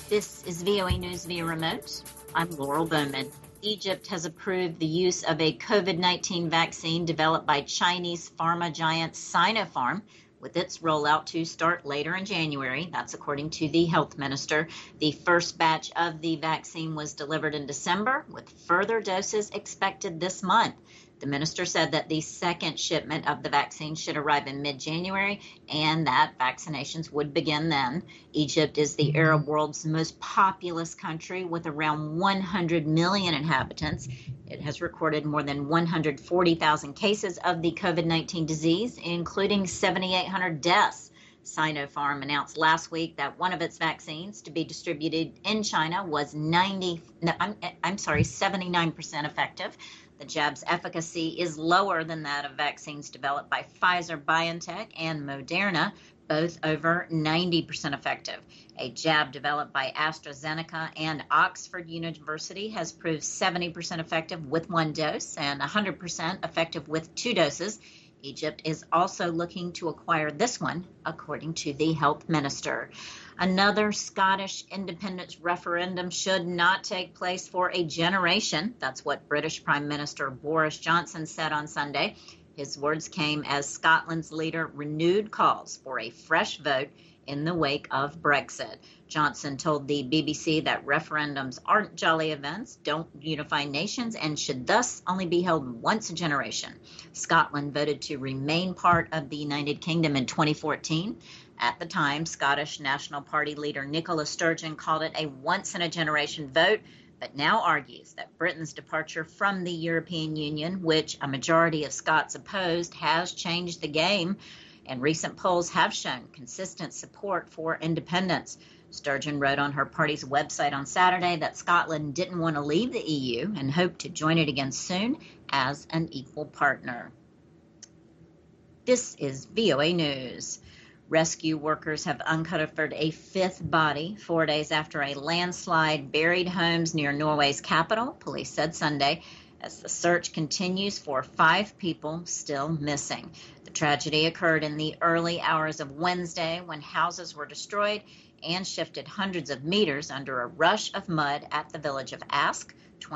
This is VOA News via remote. I'm Laurel Bowman. Egypt has approved the use of a COVID-19 vaccine developed by Chinese pharma giant Sinopharm, with its rollout to start later in January. That's according to the health minister. The first batch of the vaccine was delivered in December, with further doses expected this month. The minister said that the second shipment of the vaccine should arrive in mid-January and that vaccinations would begin then. Egypt is the Arab world's most populous country with around 100 million inhabitants. It has recorded more than 140,000 cases of the COVID-19 disease, including 7,800 deaths. Sinopharm announced last week that one of its vaccines to be distributed in China was 79% effective. The jab's efficacy is lower than that of vaccines developed by Pfizer-BioNTech and Moderna, both over 90% effective. A jab developed by AstraZeneca and Oxford University has proved 70% effective with one dose and 100% effective with two doses. Egypt is also looking to acquire this one, according to the health minister. Another Scottish independence referendum should not take place for a generation. That's what British Prime Minister Boris Johnson said on Sunday. His words came as Scotland's leader renewed calls for a fresh vote in the wake of Brexit. Johnson told the BBC that referendums aren't jolly events, don't unify nations, and should thus only be held once a generation. Scotland voted to remain part of the United Kingdom in 2014. At the time, Scottish National Party leader Nicola Sturgeon called it a once-in-a-generation vote, but now argues that Britain's departure from the European Union, which a majority of Scots opposed, has changed the game, and recent polls have shown consistent support for independence. Sturgeon wrote on her party's website on Saturday that Scotland didn't want to leave the EU and hoped to join it again soon as an equal partner. This is VOA News. Rescue workers have uncovered a fifth body 4 days after a landslide buried homes near Norway's capital, police said Sunday, as the search continues for 5 people still missing. The tragedy occurred in the early hours of Wednesday when houses were destroyed and shifted hundreds of meters under a rush of mud at the village of Ask,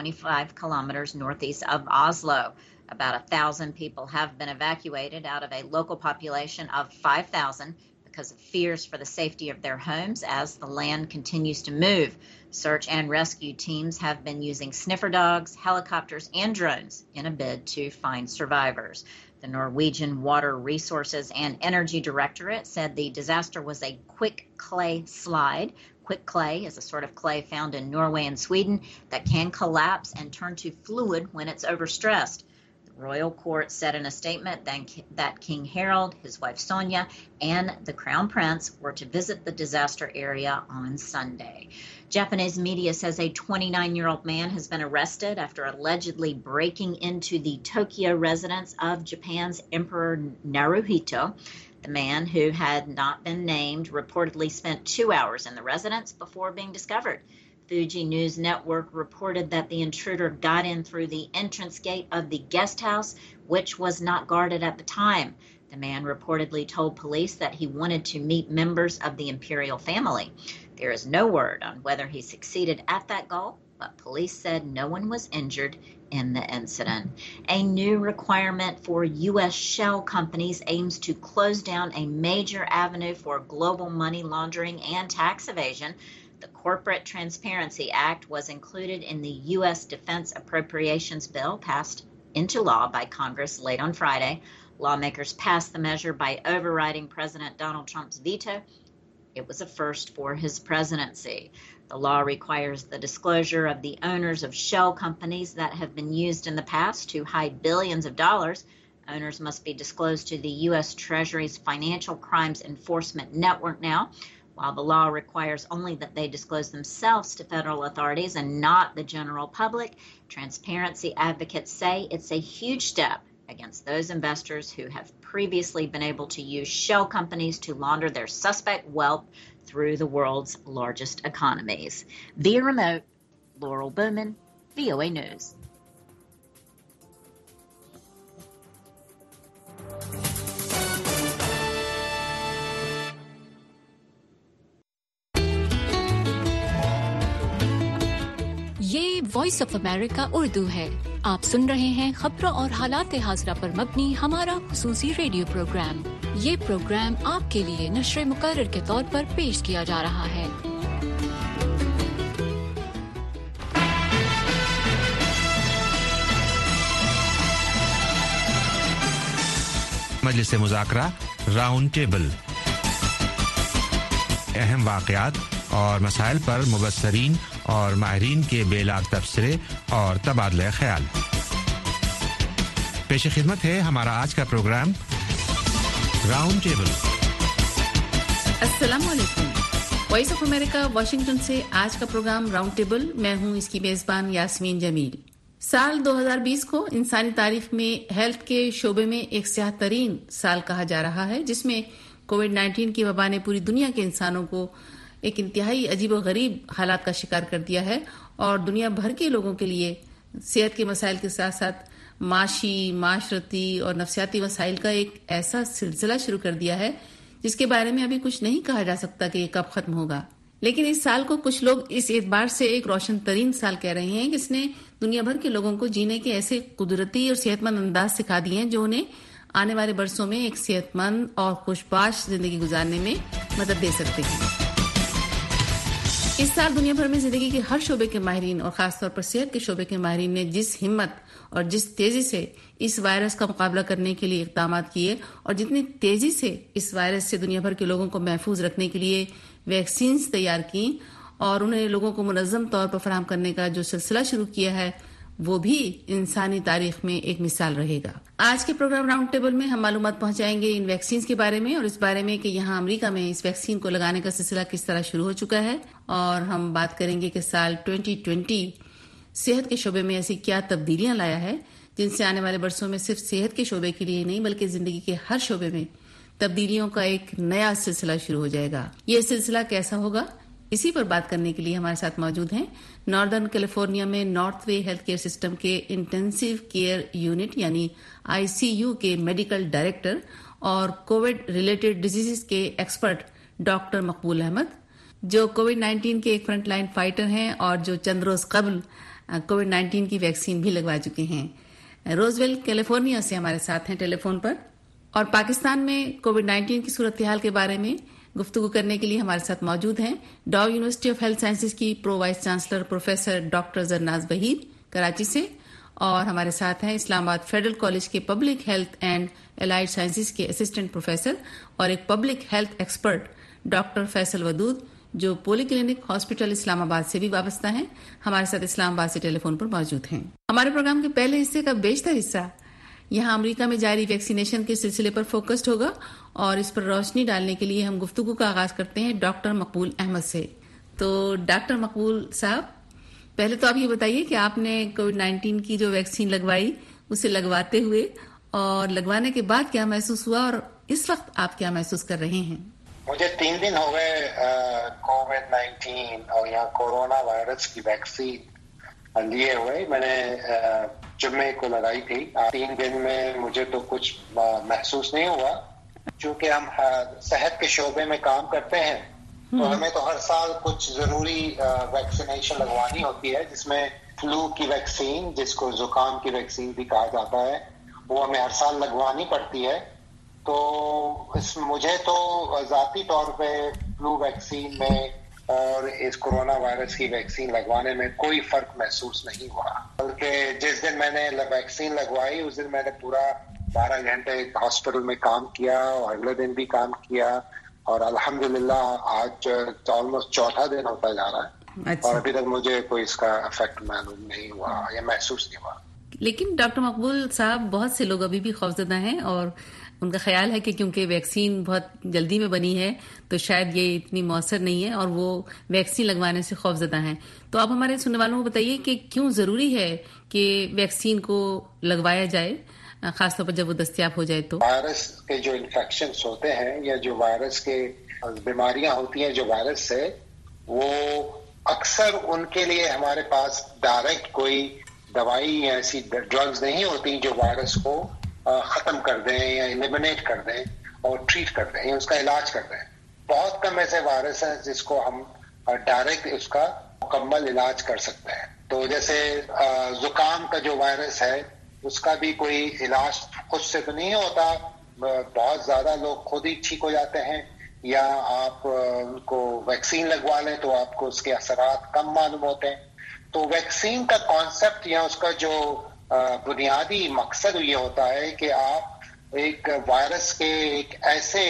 25 kilometers northeast of Oslo. About 1,000 people have been evacuated out of a local population of 5,000 because of fears for the safety of their homes as the land continues to move. Search and rescue teams have been using sniffer dogs, helicopters, and drones in a bid to find survivors. The Norwegian Water Resources and Energy Directorate said the disaster was a quick clay slide. Quick clay is a sort of clay found in Norway and Sweden that can collapse and turn to fluid when it's overstressed. The royal court said in a statement that King Harald, his wife Sonja, and the Crown Prince were to visit the disaster area on Sunday. Japanese media says a 29-year-old man has been arrested after allegedly breaking into the Tokyo residence of Japan's Emperor Naruhito. The man, who had not been named, reportedly spent 2 hours in the residence before being discovered. Fuji News Network reported that the intruder got in through the entrance gate of the guest house, which was not guarded at the time. The man reportedly told police that he wanted to meet members of the imperial family. There is no word on whether he succeeded at that goal, but police said no one was injured in the incident. A new requirement for U.S. shell companies aims to close down a major avenue for global money laundering and tax evasion. The Corporate Transparency Act was included in the U.S. Defense Appropriations Bill passed into law by Congress late on Friday. Lawmakers passed the measure by overriding President Donald Trump's veto. It was a first for his presidency. The law requires the disclosure of the owners of shell companies that have been used in the past to hide billions of dollars. Owners must be disclosed to the U.S. Treasury's Financial Crimes Enforcement Network now. While the law requires only that they disclose themselves to federal authorities and not the general public, transparency advocates say it's a huge step against those investors who have previously been able to use shell companies to launder their suspect wealth through the world's largest economies. Via remote, Laurel Bowman, VOA News. یہ Voice of America Urdu ہے. آپ سن رہے ہیں خبروں اور حالات حاضرہ پر مبنی ہمارا خصوصی ریڈیو پروگرام. یہ پروگرام آپ کے لیے نشر مقرر کے طور پر پیش کیا جا رہا ہے. مجلس مذاکرہ راؤنڈ ٹیبل، اہم واقعات اور مسائل پر مبصرین اور ماہرین کے بے لاگ تبصرے اور تبادلہ خیال. پیش خدمت ہے ہمارا آج کا پروگرام راؤنڈ ٹیبل. السلام علیکم. وائس آف امریکہ واشنگٹن سے آج کا پروگرام راؤنڈ ٹیبل. میں ہوں اس کی میزبان یاسمین جمیل. سال 2020 کو انسانی تاریخ میں ہیلتھ کے شعبے میں ایک سیاہ ترین سال کہا جا رہا ہے، جس میں کووڈ-19 کی وبا نے پوری دنیا کے انسانوں کو ایک انتہائی عجیب و غریب حالات کا شکار کر دیا ہے اور دنیا بھر کے لوگوں کے لیے صحت کے مسائل کے ساتھ ساتھ معاشی، معاشرتی اور نفسیاتی مسائل کا ایک ایسا سلسلہ شروع کر دیا ہے جس کے بارے میں ابھی کچھ نہیں کہا جا سکتا کہ یہ کب ختم ہوگا. لیکن اس سال کو کچھ لوگ اس اعتبار سے ایک روشن ترین سال کہہ رہے ہیں کہ اس نے دنیا بھر کے لوگوں کو جینے کے ایسے قدرتی اور صحت مند انداز سکھا دیے ہیں جو انہیں آنے والے برسوں میں ایک صحت مند اور خوشباش زندگی گزارنے میں مدد دے سکتے ہیں. اس سال دنیا بھر میں زندگی کے ہر شعبے کے ماہرین اور خاص طور پر صحت کے شعبے کے ماہرین نے جس ہمت اور جس تیزی سے اس وائرس کا مقابلہ کرنے کے لیے اقدامات کیے اور جتنی تیزی سے اس وائرس سے دنیا بھر کے لوگوں کو محفوظ رکھنے کے لیے ویکسینز تیار کی اور انہیں لوگوں کو منظم طور پر فراہم کرنے کا جو سلسلہ شروع کیا ہے، وہ بھی انسانی تاریخ میں ایک مثال رہے گا. آج کے پروگرام راؤنڈ ٹیبل میں ہم معلومات پہنچائیں گے ان ویکسینز کے بارے میں اور اس بارے میں کہ یہاں امریکہ میں اس ویکسین کو لگانے کا سلسلہ کس طرح شروع ہو چکا ہے، اور ہم بات کریں گے کہ سال 2020 صحت کے شعبے میں ایسی کیا تبدیلیاں لایا ہے جن سے آنے والے برسوں میں صرف صحت کے شعبے کے لیے نہیں بلکہ زندگی کے ہر شعبے میں تبدیلیوں کا ایک نیا سلسلہ شروع ہو جائے گا. یہ سلسلہ کیسا ہوگا، اسی پر بات کرنے کے لیے ہمارے ساتھ موجود ہیں ناردرن کیلیفورنیا میں نارتھ وے ہیلتھ کیئر سسٹم کے انٹینسیو کیئر یونٹ یعنی ICU کے میڈیکل ڈائریکٹر اور کووڈ ریلیٹڈ ڈیزیز کے ایکسپرٹ ڈاکٹر مقبول احمد، جو کووڈ-19 کے ایک فرنٹ لائن فائٹر ہیں اور جو چند روز قبل کووڈ-19 کی ویکسین بھی لگوا چکے ہیں. روزویل کیلیفورنیا سے ہمارے ساتھ ہیں ٹیلی فون پر، اور پاکستان میں کووڈ-19 کی صورتحال کے بارے میں گفتگو کرنے کے لیے ہمارے ساتھ موجود ہیں Dow university of health sciences کی pro vice chancellor professor doctor Zarnaz Waheed Karachi سے، اور ہمارے ساتھ ہیں اسلام آباد فیڈرل کالج کے public health and allied sciences کے اسسٹنٹ پروفیسر اور ایک public health expert doctor Faisal Wadood, جو polyclinic hospital Islamabad سے بھی وابستہ ہیں. ہمارے ساتھ اسلام آباد سے ٹیلی فون پر موجود ہیں. ہمارے پروگرام کے پہلے حصے کا بیشتر حصہ یہاں امریکہ میں جاری ویکسینیشن کے سلسلے پر فوکسڈ ہوگا اور اس پر روشنی ڈالنے کے لیے ہم گفتگو کا آغاز کرتے ہیں ڈاکٹر مقبول احمد سے. تو ڈاکٹر مقبول صاحب، پہلے تو آپ یہ بتائیے کہ آپ نے کووڈ-19 کی جو ویکسین لگوائی اسے لگواتے ہوئے اور لگوانے کے بعد کیا محسوس ہوا اور اس وقت آپ کیا محسوس کر رہے ہیں؟ مجھے 3 دن ہو گئے کووڈ-19 اور یہاں کورونا وائرس کی ویکسین لیے ہوئے. میں نے جمعے کو لگائی تھی. 3 دن میں مجھے تو کچھ محسوس نہیں ہوا. چونکہ ہم صحت کے شعبے میں کام کرتے ہیں تو ہمیں تو ہر سال کچھ ضروری ویکسینیشن لگوانی ہوتی ہے، جس میں فلو کی ویکسین، جس کو زکام کی ویکسین بھی کہا جاتا ہے، وہ ہمیں ہر سال لگوانی پڑتی ہے. تو مجھے تو ذاتی طور پہ فلو ویکسین میں اور اس کورونا وائرس کی ویکسین لگوانے میں کوئی فرق محسوس نہیں ہوا. بلکہ جس دن میں نے ویکسین لگوائی اس دن میں نے پورا 12 گھنٹے ہاسپٹل میں کام کیا اور اگلے دن بھی کام کیا، اور الحمدللہ آج آلموسٹ 4تھا دن ہوتا جا رہا ہے. اور ابھی تک مجھے کوئی اس کا افیکٹ معلوم نہیں ہوا یا محسوس نہیں ہوا. لیکن ڈاکٹر مقبول صاحب، بہت سے لوگ ابھی بھی خوفزدہ ہیں اور ان کا خیال ہے کہ کیونکہ ویکسین بہت جلدی میں بنی ہے تو شاید یہ اتنی مؤثر نہیں ہے اور وہ ویکسین لگوانے سے خوفزدہ ہیں. تو آپ ہمارے سننے والوں کو بتائیے کہ کیوں ضروری ہے کہ ویکسین کو لگوایا جائے، خاص طور پر جب وہ دستیاب ہو جائے. تو وائرس کے جو انفیکشنز ہوتے ہیں یا جو وائرس کے بیماریاں ہوتی ہیں جو وائرس سے، وہ اکثر ان کے لیے ہمارے پاس ڈائریکٹ کوئی دوائی یا ایسی ڈرگز نہیں ہوتی جو وائرس کو ختم کر دیں یا ایلیمنیٹ کر دیں اور ٹریٹ کر دیں یا اس کا علاج کر دیں. بہت کم ایسے وائرس ہیں جس کو ہم ڈائریکٹ اس کا مکمل علاج کر سکتے ہیں. تو جیسے زکام کا جو وائرس ہے اس کا بھی کوئی علاج خود سے تو نہیں ہوتا, بہت زیادہ لوگ خود ہی ٹھیک ہو جاتے ہیں, یا آپ ان کو ویکسین لگوا لیں تو آپ کو اس کے اثرات کم معلوم ہوتے ہیں. تو ویکسین کا کانسیپٹ یا اس کا جو بنیادی مقصد یہ ہوتا ہے کہ آپ ایک وائرس کے ایک ایسے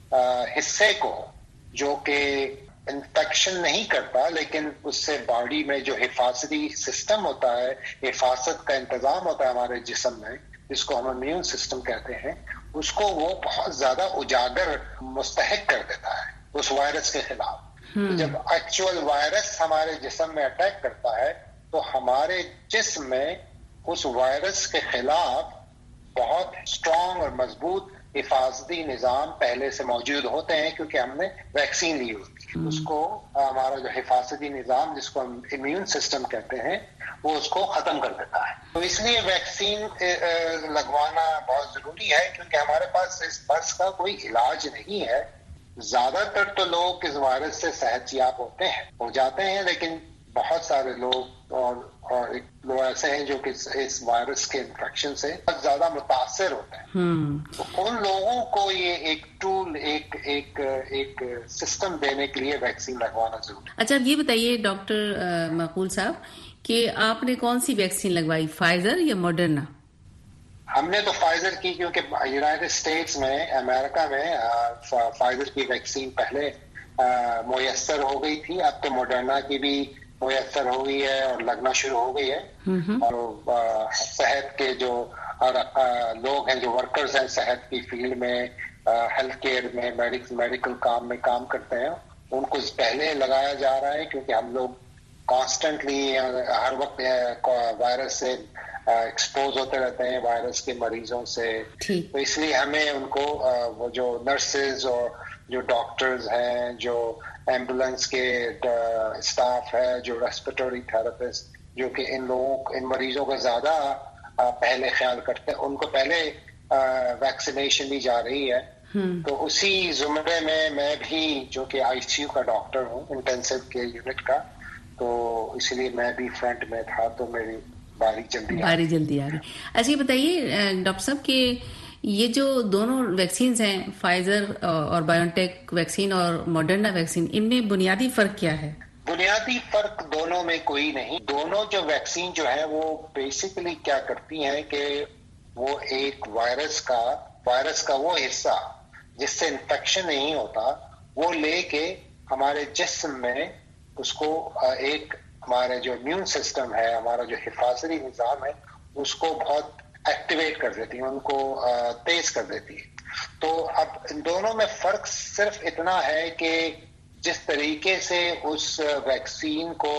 حصے کو جو کہ انفیکشن نہیں کرتا لیکن اس سے باڈی میں جو حفاظتی سسٹم ہوتا ہے, حفاظت کا انتظام ہوتا ہے ہمارے جسم میں, جس کو ہم امیون سسٹم کہتے ہیں, اس کو وہ بہت زیادہ اجاگر مستحق کر دیتا ہے اس وائرس کے خلاف. جب ایکچوئل وائرس ہمارے جسم میں اٹیک کرتا ہے تو ہمارے جسم میں اس وائرس کے خلاف بہت اسٹرانگ اور مضبوط حفاظتی نظام پہلے سے موجود ہوتے ہیں کیونکہ ہم نے ویکسین لی ہوتی ہے. اس کو ہمارا جو حفاظتی نظام جس کو ہم امیون سسٹم کہتے ہیں وہ اس کو ختم کر دیتا ہے. تو اس لیے ویکسین لگوانا بہت ضروری ہے کیونکہ ہمارے پاس اس مرض کا کوئی علاج نہیں ہے. زیادہ تر تو لوگ اس وائرس سے صحت یاب ہو جاتے ہیں, لیکن بہت سارے لوگ اور لوگ ایسے ہیں جو کہ اس وائرس کے انفیکشن سے بہت زیادہ متاثر ہوتے ہیں. تو ان لوگوں کو یہ ایک ٹول ایک سسٹم دینے کے لیے ویکسین لگوانا ضروری ہے. اچھا, یہ بتائیے ڈاکٹر معقول صاحب کہ آپ نے کون سی ویکسین لگوائی, فائزر یا ماڈرنا؟ ہم نے تو فائزر کی, کیونکہ یونائٹڈ اسٹیٹس میں امریکہ میں فائزر کی ویکسین پہلے میسر ہو گئی تھی. اب تو ماڈرنا کی بھی میسر ہو گئی ہے اور لگنا شروع ہو گئی ہے. اور صحت کے جو لوگ ہیں, جو ورکرز ہیں صحت کی فیلڈ میں, ہیلتھ کیئر میں, میڈیکل کام میں کام کرتے ہیں, ان کو پہلے لگایا جا رہا ہے کیونکہ ہم لوگ کانسٹنٹلی ہر وقت وائرس سے ایکسپوز ہوتے رہتے ہیں, وائرس کے مریضوں سے. تو اس لیے ہمیں ان کو وہ جو نرسز اور جو ڈاکٹرز ہیں, جو ایمبولینس کے اسٹاف ہے, جو ریسپیریٹری تھراپسٹ, جو کہ ان مریضوں کا زیادہ پہلے خیال کرتے ہیں, ان کو پہلے ویکسینیشن دی جا رہی ہے. تو اسی زمرے میں بھی جو کہ آئی سی یو کا ڈاکٹر ہوں, انٹینسو کیئر یونٹ کا, تو اس لیے میں بھی فرنٹ میں تھا, تو میری باری جلدی آ گئی. اچھا, یہ بتائیے ڈاکٹر صاحب کہ یہ جو دونوں ویکسینز ہیں, فائزر اور بایو ٹیک ویکسین اور ماڈرنا ویکسین, ان میں بنیادی فرق کیا ہے؟ بنیادی فرق دونوں میں کوئی نہیں. دونوں جو ویکسین جو ہے وہ بیسیکلی کیا کرتی ہیں کہ وہ ایک وائرس کا وہ حصہ جس سے انفیکشن نہیں ہوتا, وہ لے کے ہمارے جسم میں اس کو ایک ہمارے جو امیون سسٹم ہے, ہمارا جو حفاظتی نظام ہے, اس کو بہت ایکٹیویٹ کر دیتی ہے, ان کو تیز کر دیتی ہے. تو اب ان دونوں میں فرق صرف اتنا ہے کہ جس طریقے سے اس ویکسین کو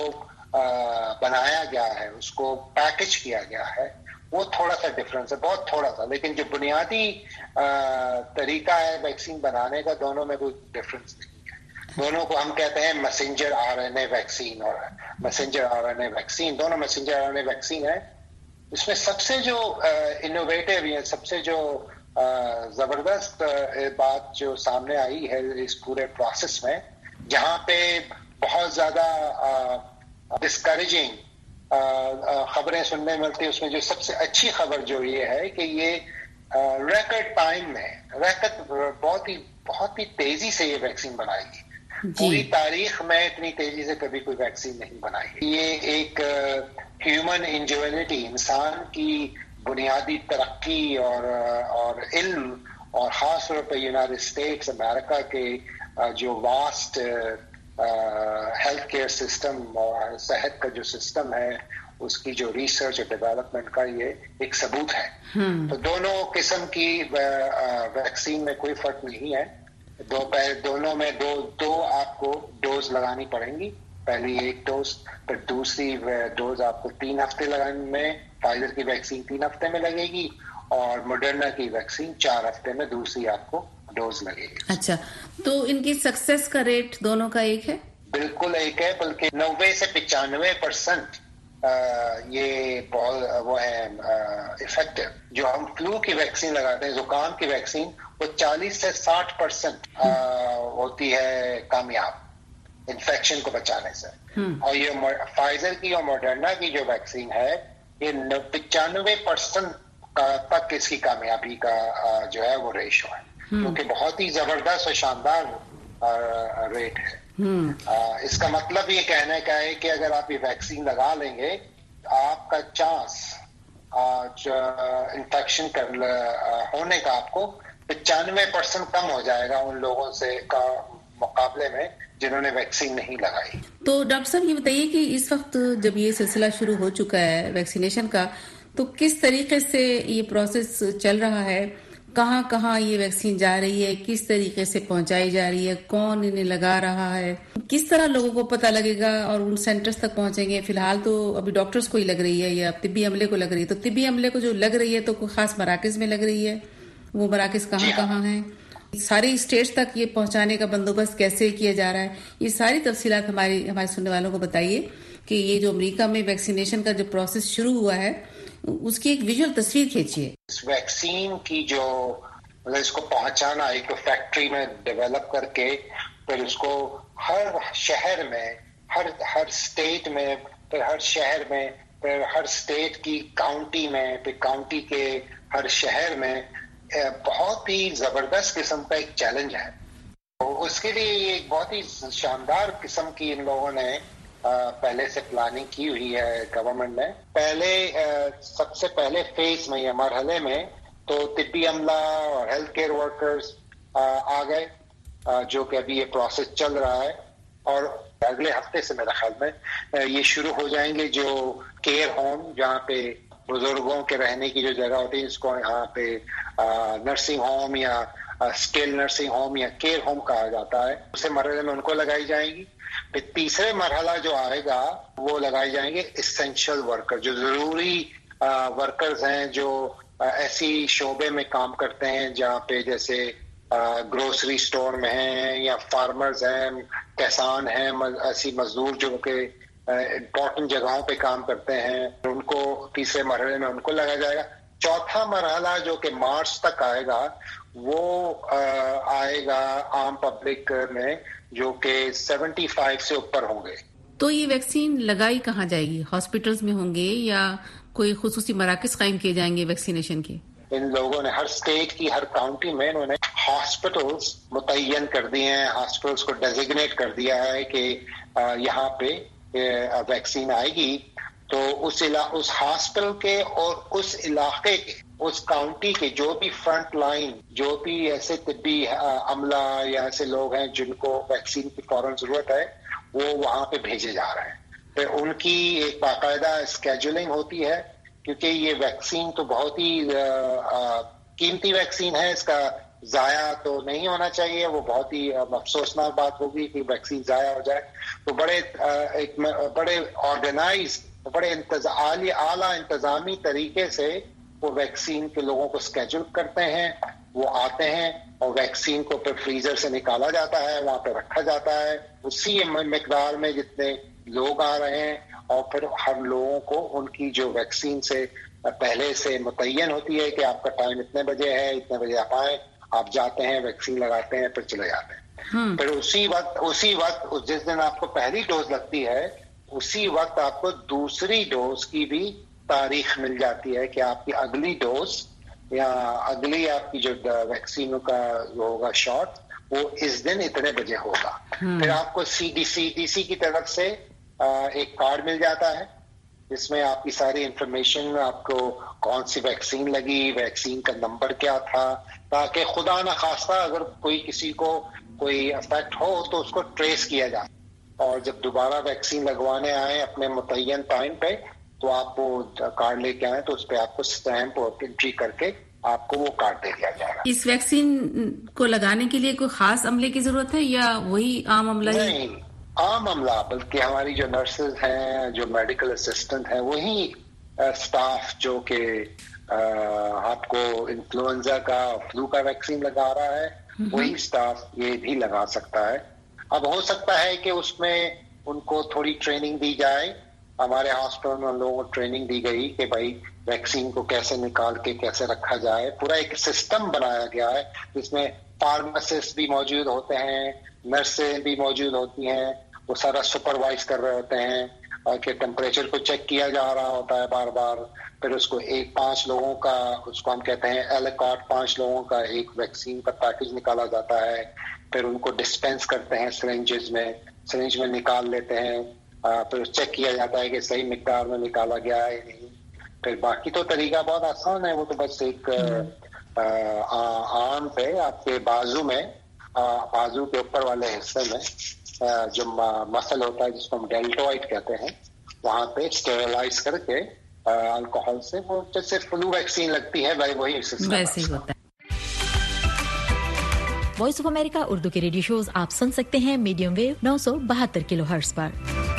بنایا گیا ہے, اس کو پیکج کیا گیا ہے, وہ تھوڑا سا ڈفرینس ہے, بہت تھوڑا سا. لیکن جو بنیادی طریقہ ہے ویکسین بنانے کا, دونوں میں کوئی ڈفرینس نہیں ہے. دونوں کو ہم کہتے ہیں messenger R N A vaccine اور messenger R N A vaccine. دونوں messenger R N A vaccine ہے. اس میں سب سے جو انوویٹو یا سب سے جو زبردست بات جو سامنے آئی ہے اس پورے پروسیس میں, جہاں پہ بہت زیادہ ڈسکریجنگ خبریں سننے ملتی, اس میں جو سب سے اچھی خبر جو یہ ہے کہ یہ ریکارڈ ٹائم میں بہت ہی تیزی سے یہ ویکسین بنائی گئی. پوری تاریخ میں اتنی تیزی سے کبھی کوئی ویکسین نہیں بنائی. یہ ایک ہیومن انجینئرٹی, انسان کی بنیادی ترقی اور علم, اور خاص طور پہ یونائٹڈ اسٹیٹس امریکہ کے جو واسٹ ہیلتھ کیئر سسٹم اور صحت کا جو سسٹم ہے, اس کی جو ریسرچ اور ڈیولپمنٹ کا یہ ایک ثبوت ہے. تو دونوں قسم کی ویکسین میں کوئی فرق نہیں ہے. دونوں میں دو آپ کو ڈوز لگانی پڑیں گی. پہلی ایک ڈوز, پھر دوسری ڈوز آپ کو 3 ہفتے لگانے میں. فائزر کی ویکسین 3 ہفتے میں لگے گی اور ماڈرنا کی ویکسین 4 ہفتے میں دوسری آپ کو ڈوز لگے گی. اچھا, تو ان کی سکسیس کا ریٹ دونوں کا ایک ہے؟ بالکل ایک ہے, بلکہ 90 سے 95% یہ وہ ہے افیکٹو. جو ہم فلو کی ویکسین لگاتے ہیں, زکام کی ویکسین, وہ 40 سے 60% ہوتی ہے کامیاب. इन्फेक्शन को बचाने से। और ये फाइजर की और मॉडर्ना की जो वैक्सीन है, ये 95% तक इसकी कामयाबी का जो है वो रेशो है, क्योंकि बहुत ही जबरदस्त और शानदार रेट है। इसका मतलब ये कहने का है कि अगर आप ये वैक्सीन लगा लेंगे, आपका चांस इन्फेक्शन होने का आपको 95% कम हो जाएगा उन लोगों से का मुकाबले में जिन्होंने वैक्सीन नहीं लगाई। तो डॉक्टर साहब ये बताइए कि इस वक्त जब ये सिलसिला शुरू हो चुका है वैक्सीनेशन का, तो किस तरीके से ये प्रोसेस चल रहा है, कहाँ कहाँ ये वैक्सीन जा रही है, किस तरीके से पहुंचाई जा रही है, कौन इन्हें लगा रहा है, किस तरह लोगों को पता लगेगा और उन सेंटर्स तक पहुंचेंगे? फिलहाल तो अभी डॉक्टर्स को ही लग रही है या तिब्बी अमले को लग रही है, तो तिब्बी अमले को जो लग रही है तो कोई खास मराकज में लग रही है, वो मराकज कहाँ हैं, सारी स्टेट्स तक ये पहुंचाने का बंदोबस्त कैसे किया जा रहा है, ये सारी तफसीलात हमारे सुनने वालों को बताइए कि ये जो अमेरिका में वैक्सीनेशन का जो प्रोसेस शुरू हुआ है उसकी एक विजुअल तस्वीर खींचिए। इस वैक्सीन की जो मतलब इसको पहुंचाना एक फैक्ट्री में डेवलप करके फिर उसको हर शहर में, हर स्टेट में, फिर हर शहर में, फिर हर स्टेट की काउंटी में, फिर काउंटी के हर शहर में बहुत ही जबरदस्त किस्म का एक चैलेंज है। तो उसके लिए एक बहुत ही शानदार किस्म की इन लोगों ने पहले से प्लानिंग की हुई है गवर्नमेंट ने। सबसे पहले फेज में या मरहले में तो तिब्बी अमला और हेल्थ केयर वर्कर्स आ गए, जो कि अभी ये प्रोसेस चल रहा है, और अगले हफ्ते से मेरे ख्याल में ये शुरू हो जाएंगे जो केयर होम, जहाँ पे बुजुर्गों के रहने की जो जगह होती है, इसको यहाँ पे नर्सिंग होम या स्किल नर्सिंग होम या केयर होम कहा जाता है, दूसरे मरहले में उनको लगाई जाएंगी। फिर तीसरे मरहला जो आएगा वो लगाए जाएंगे एसेंशियल वर्कर, जो जरूरी वर्कर्स हैं, जो ऐसी शोबे में काम करते हैं जहाँ पे जैसे ग्रोसरी स्टोर में हैं या फार्मर्स हैं, किसान हैं, ऐसी मजदूर जो कि इम्पोर्टेंट जगहों पे काम करते हैं, उनको तीसरे मरहले में उनको लगाया जाएगा। चौथा मरहला जो कि मार्च तक आएगा वो आएगा आम पब्लिक में, जो कि 75 से ऊपर होंगे। तो ये वैक्सीन लगाई कहाँ जाएगी? हॉस्पिटल्स में होंगे या कोई खुसूसी मराकज कायम किए जाएंगे वैक्सीनेशन के? इन लोगों ने हर स्टेट की हर काउंटी में उन्होंने हॉस्पिटल्स मुतय्यन कर दिए हैं, हॉस्पिटल्स को डेजिग्नेट कर दिया है कि यहाँ पे वैक्सीन आएगी। तो उस हॉस्पिटल के और उस इलाके के, उस काउंटी के जो भी फ्रंट लाइन, जो भी ऐसे तिब्बी अमला या ऐसे लोग हैं जिनको वैक्सीन की फौरन जरूरत है, वो वहां पे भेजे जा रहे हैं। फिर उनकी एक बाकायदा स्केजुलिंग होती है, क्योंकि ये वैक्सीन तो बहुत ही कीमती वैक्सीन है, इसका जाया तो नहीं होना चाहिए। वो बहुत ही अफसोसनाक बात होगी कि वैक्सीन जाया हो जाए। तो बड़े ऑर्गेनाइज, बड़े आला इंतजामी तरीके से वो वैक्सीन के लोगों को स्केड्यूल करते हैं, वो आते हैं और वैक्सीन को फिर फ्रीजर से निकाला जाता है, वहां पे रखा जाता है उसी मिकदार में जितने लोग आ रहे हैं, और फिर हर लोगों को उनकी जो वैक्सीन से पहले से मुतय्यन होती है कि आपका टाइम इतने बजे है, इतने बजे आप आए, आप जाते हैं, वैक्सीन लगाते हैं, फिर चले जाते हैं। फिर उसी वक्त जिस दिन आपको पहली डोज लगती है, उसी वक्त आपको दूसरी डोज की भी तारीख मिल जाती है कि आपकी अगली डोज या अगली आपकी जो वैक्सीनों का जो होगा शॉट, वो इस दिन इतने बजे होगा। फिर आपको CDC की तरफ से एक कार्ड मिल जाता है जिसमें आपकी सारी इंफॉर्मेशन, आपको कौन सी वैक्सीन लगी, वैक्सीन का नंबर क्या था, ताकि खुदा न खास्ता अगर किसी को कोई इफेक्ट हो तो उसको ट्रेस किया जाए, और जब दोबारा वैक्सीन लगवाने आए अपने मुतय्यन टाइम पे तो आप वो कार्ड लेके आए, तो उस पे आपको स्टैंप और एंट्री करके आपको वो कार्ड दे दिया जाएगा। इस वैक्सीन को लगाने के लिए कोई खास अमले की जरूरत है या वही आम अमला? नहीं, आम अमला, बल्कि हमारी जो नर्सेज हैं, जो मेडिकल असिस्टेंट हैं, वही स्टाफ जो कि आपको इन्फ्लुएंजा का, फ्लू का वैक्सीन लगा रहा है, वही स्टाफ ये भी लगा सकता है। अब हो सकता है कि उसमें उनको थोड़ी ट्रेनिंग दी जाए। हमारे हॉस्पिटल में उन लोगों को ट्रेनिंग दी गई कि भाई वैक्सीन को कैसे निकाल के कैसे रखा जाए। पूरा एक सिस्टम बनाया गया है जिसमें फार्मासिस्ट भी मौजूद होते हैं, नर्सें भी मौजूद होती हैं, وہ سارا سپروائز کر رہے ہوتے ہیں اور کہ ٹیمپریچر کو چیک کیا جا رہا ہوتا ہے بار بار. پھر اس کو 5 لوگوں کا, اس کو ہم کہتے ہیں ایلیکاٹ, 5 لوگوں کا ایک ویکسین کا پیکج نکالا جاتا ہے. پھر ان کو ڈسپینس کرتے ہیں سرنج میں نکال لیتے ہیں. پھر چیک کیا جاتا ہے کہ صحیح مقدار میں نکالا گیا ہے نہیں. پھر باقی تو طریقہ بہت آسان ہے, وہ تو بس ایک آرم پہ آپ کے بازو کے اوپر والے حصے میں جو مسل ہوتا ہے جس کو ہم ڈیلٹوائڈ کہتے ہیں, وہاں پہ اسٹیرلائز کر کے الکوہول سے, وہ جیسے فلو ویکسین لگتی ہے وہی ویسے ہی ہوتا ہے. وائس آف امریکہ اردو کے ریڈیو شوز آپ سن سکتے ہیں میڈیم ویو 972 کلو ہرٹز پر.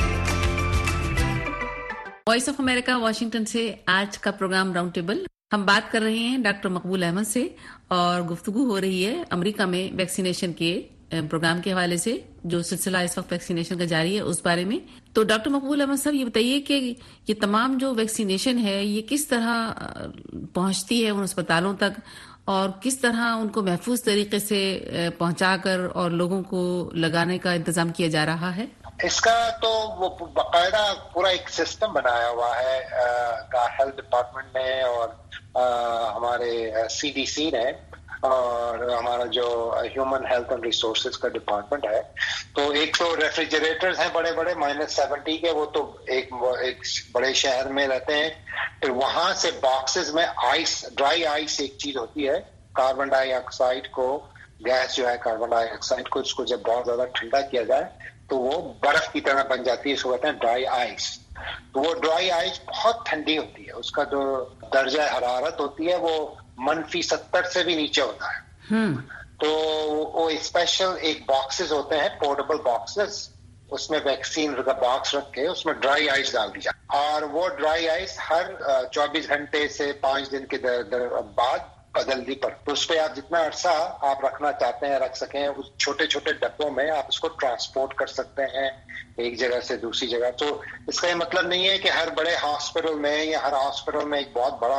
وائس آف امریکہ واشنگٹن سے آج کا پروگرام راؤنڈ ٹیبل. ہم بات کر رہے ہیں ڈاکٹر مقبول احمد سے اور گفتگو ہو رہی ہے امریکہ میں ویکسینیشن کے پروگرام کے حوالے سے, جو سلسلہ اس وقت ویکسینیشن کا جاری ہے اس بارے میں. تو ڈاکٹر مقبول احمد صاحب یہ بتائیے کہ یہ تمام جو ویکسینیشن ہے یہ کس طرح پہنچتی ہے ان اسپتالوں تک, اور کس طرح ان کو محفوظ طریقے سے پہنچا کر اور لوگوں کو لگانے کا انتظام کیا جا رہا ہے؟ اس کا تو وہ باقاعدہ پورا ایک سسٹم بنایا ہوا ہے ہیلتھ ڈپارٹمنٹ نے اور ہمارے CDC نے اور ہمارا جو ہیومن ہیلتھ اینڈ ریسورسز کا ڈپارٹمنٹ ہے. تو ایک تو ریفریجریٹرز ہیں بڑے بڑے -70 کے, وہ تو ایک بڑے شہر میں رہتے ہیں. پھر وہاں سے باکسز میں ڈرائی آئس ایک چیز ہوتی ہے, کاربن ڈائی آکسائڈ کو, گیس جو ہے کاربن ڈائی آکسائڈ کو, اس کو جب بہت زیادہ ٹھنڈا کیا جائے تو وہ برف کی طرح بن جاتی ہے, اس کو کہتے ہیں ڈرائی آئس. تو وہ ڈرائی آئس بہت ٹھنڈی ہوتی ہے, اس کا جو درجہ حرارت ہوتی ہے وہ -70 سے بھی نیچے ہوتا ہے. تو وہ اسپیشل ایک باکسز ہوتے ہیں, پورٹیبل باکسز, اس میں ویکسین کا باکس رکھ کے اس میں ڈرائی آئس ڈال دی جائے, اور وہ ڈرائی آئس ہر 24 گھنٹے سے 5 دن کے بعد بدل دی پر. تو اس پہ آپ جتنا عرصہ آپ رکھنا چاہتے ہیں رکھ سکیں. اس چھوٹے چھوٹے ڈبوں میں آپ اس کو ٹرانسپورٹ کر سکتے ہیں ایک جگہ سے دوسری جگہ. تو اس کا یہ مطلب نہیں ہے کہ ہر بڑے ہاسپٹل میں یا ہر ہاسپٹل میں ایک بہت بڑا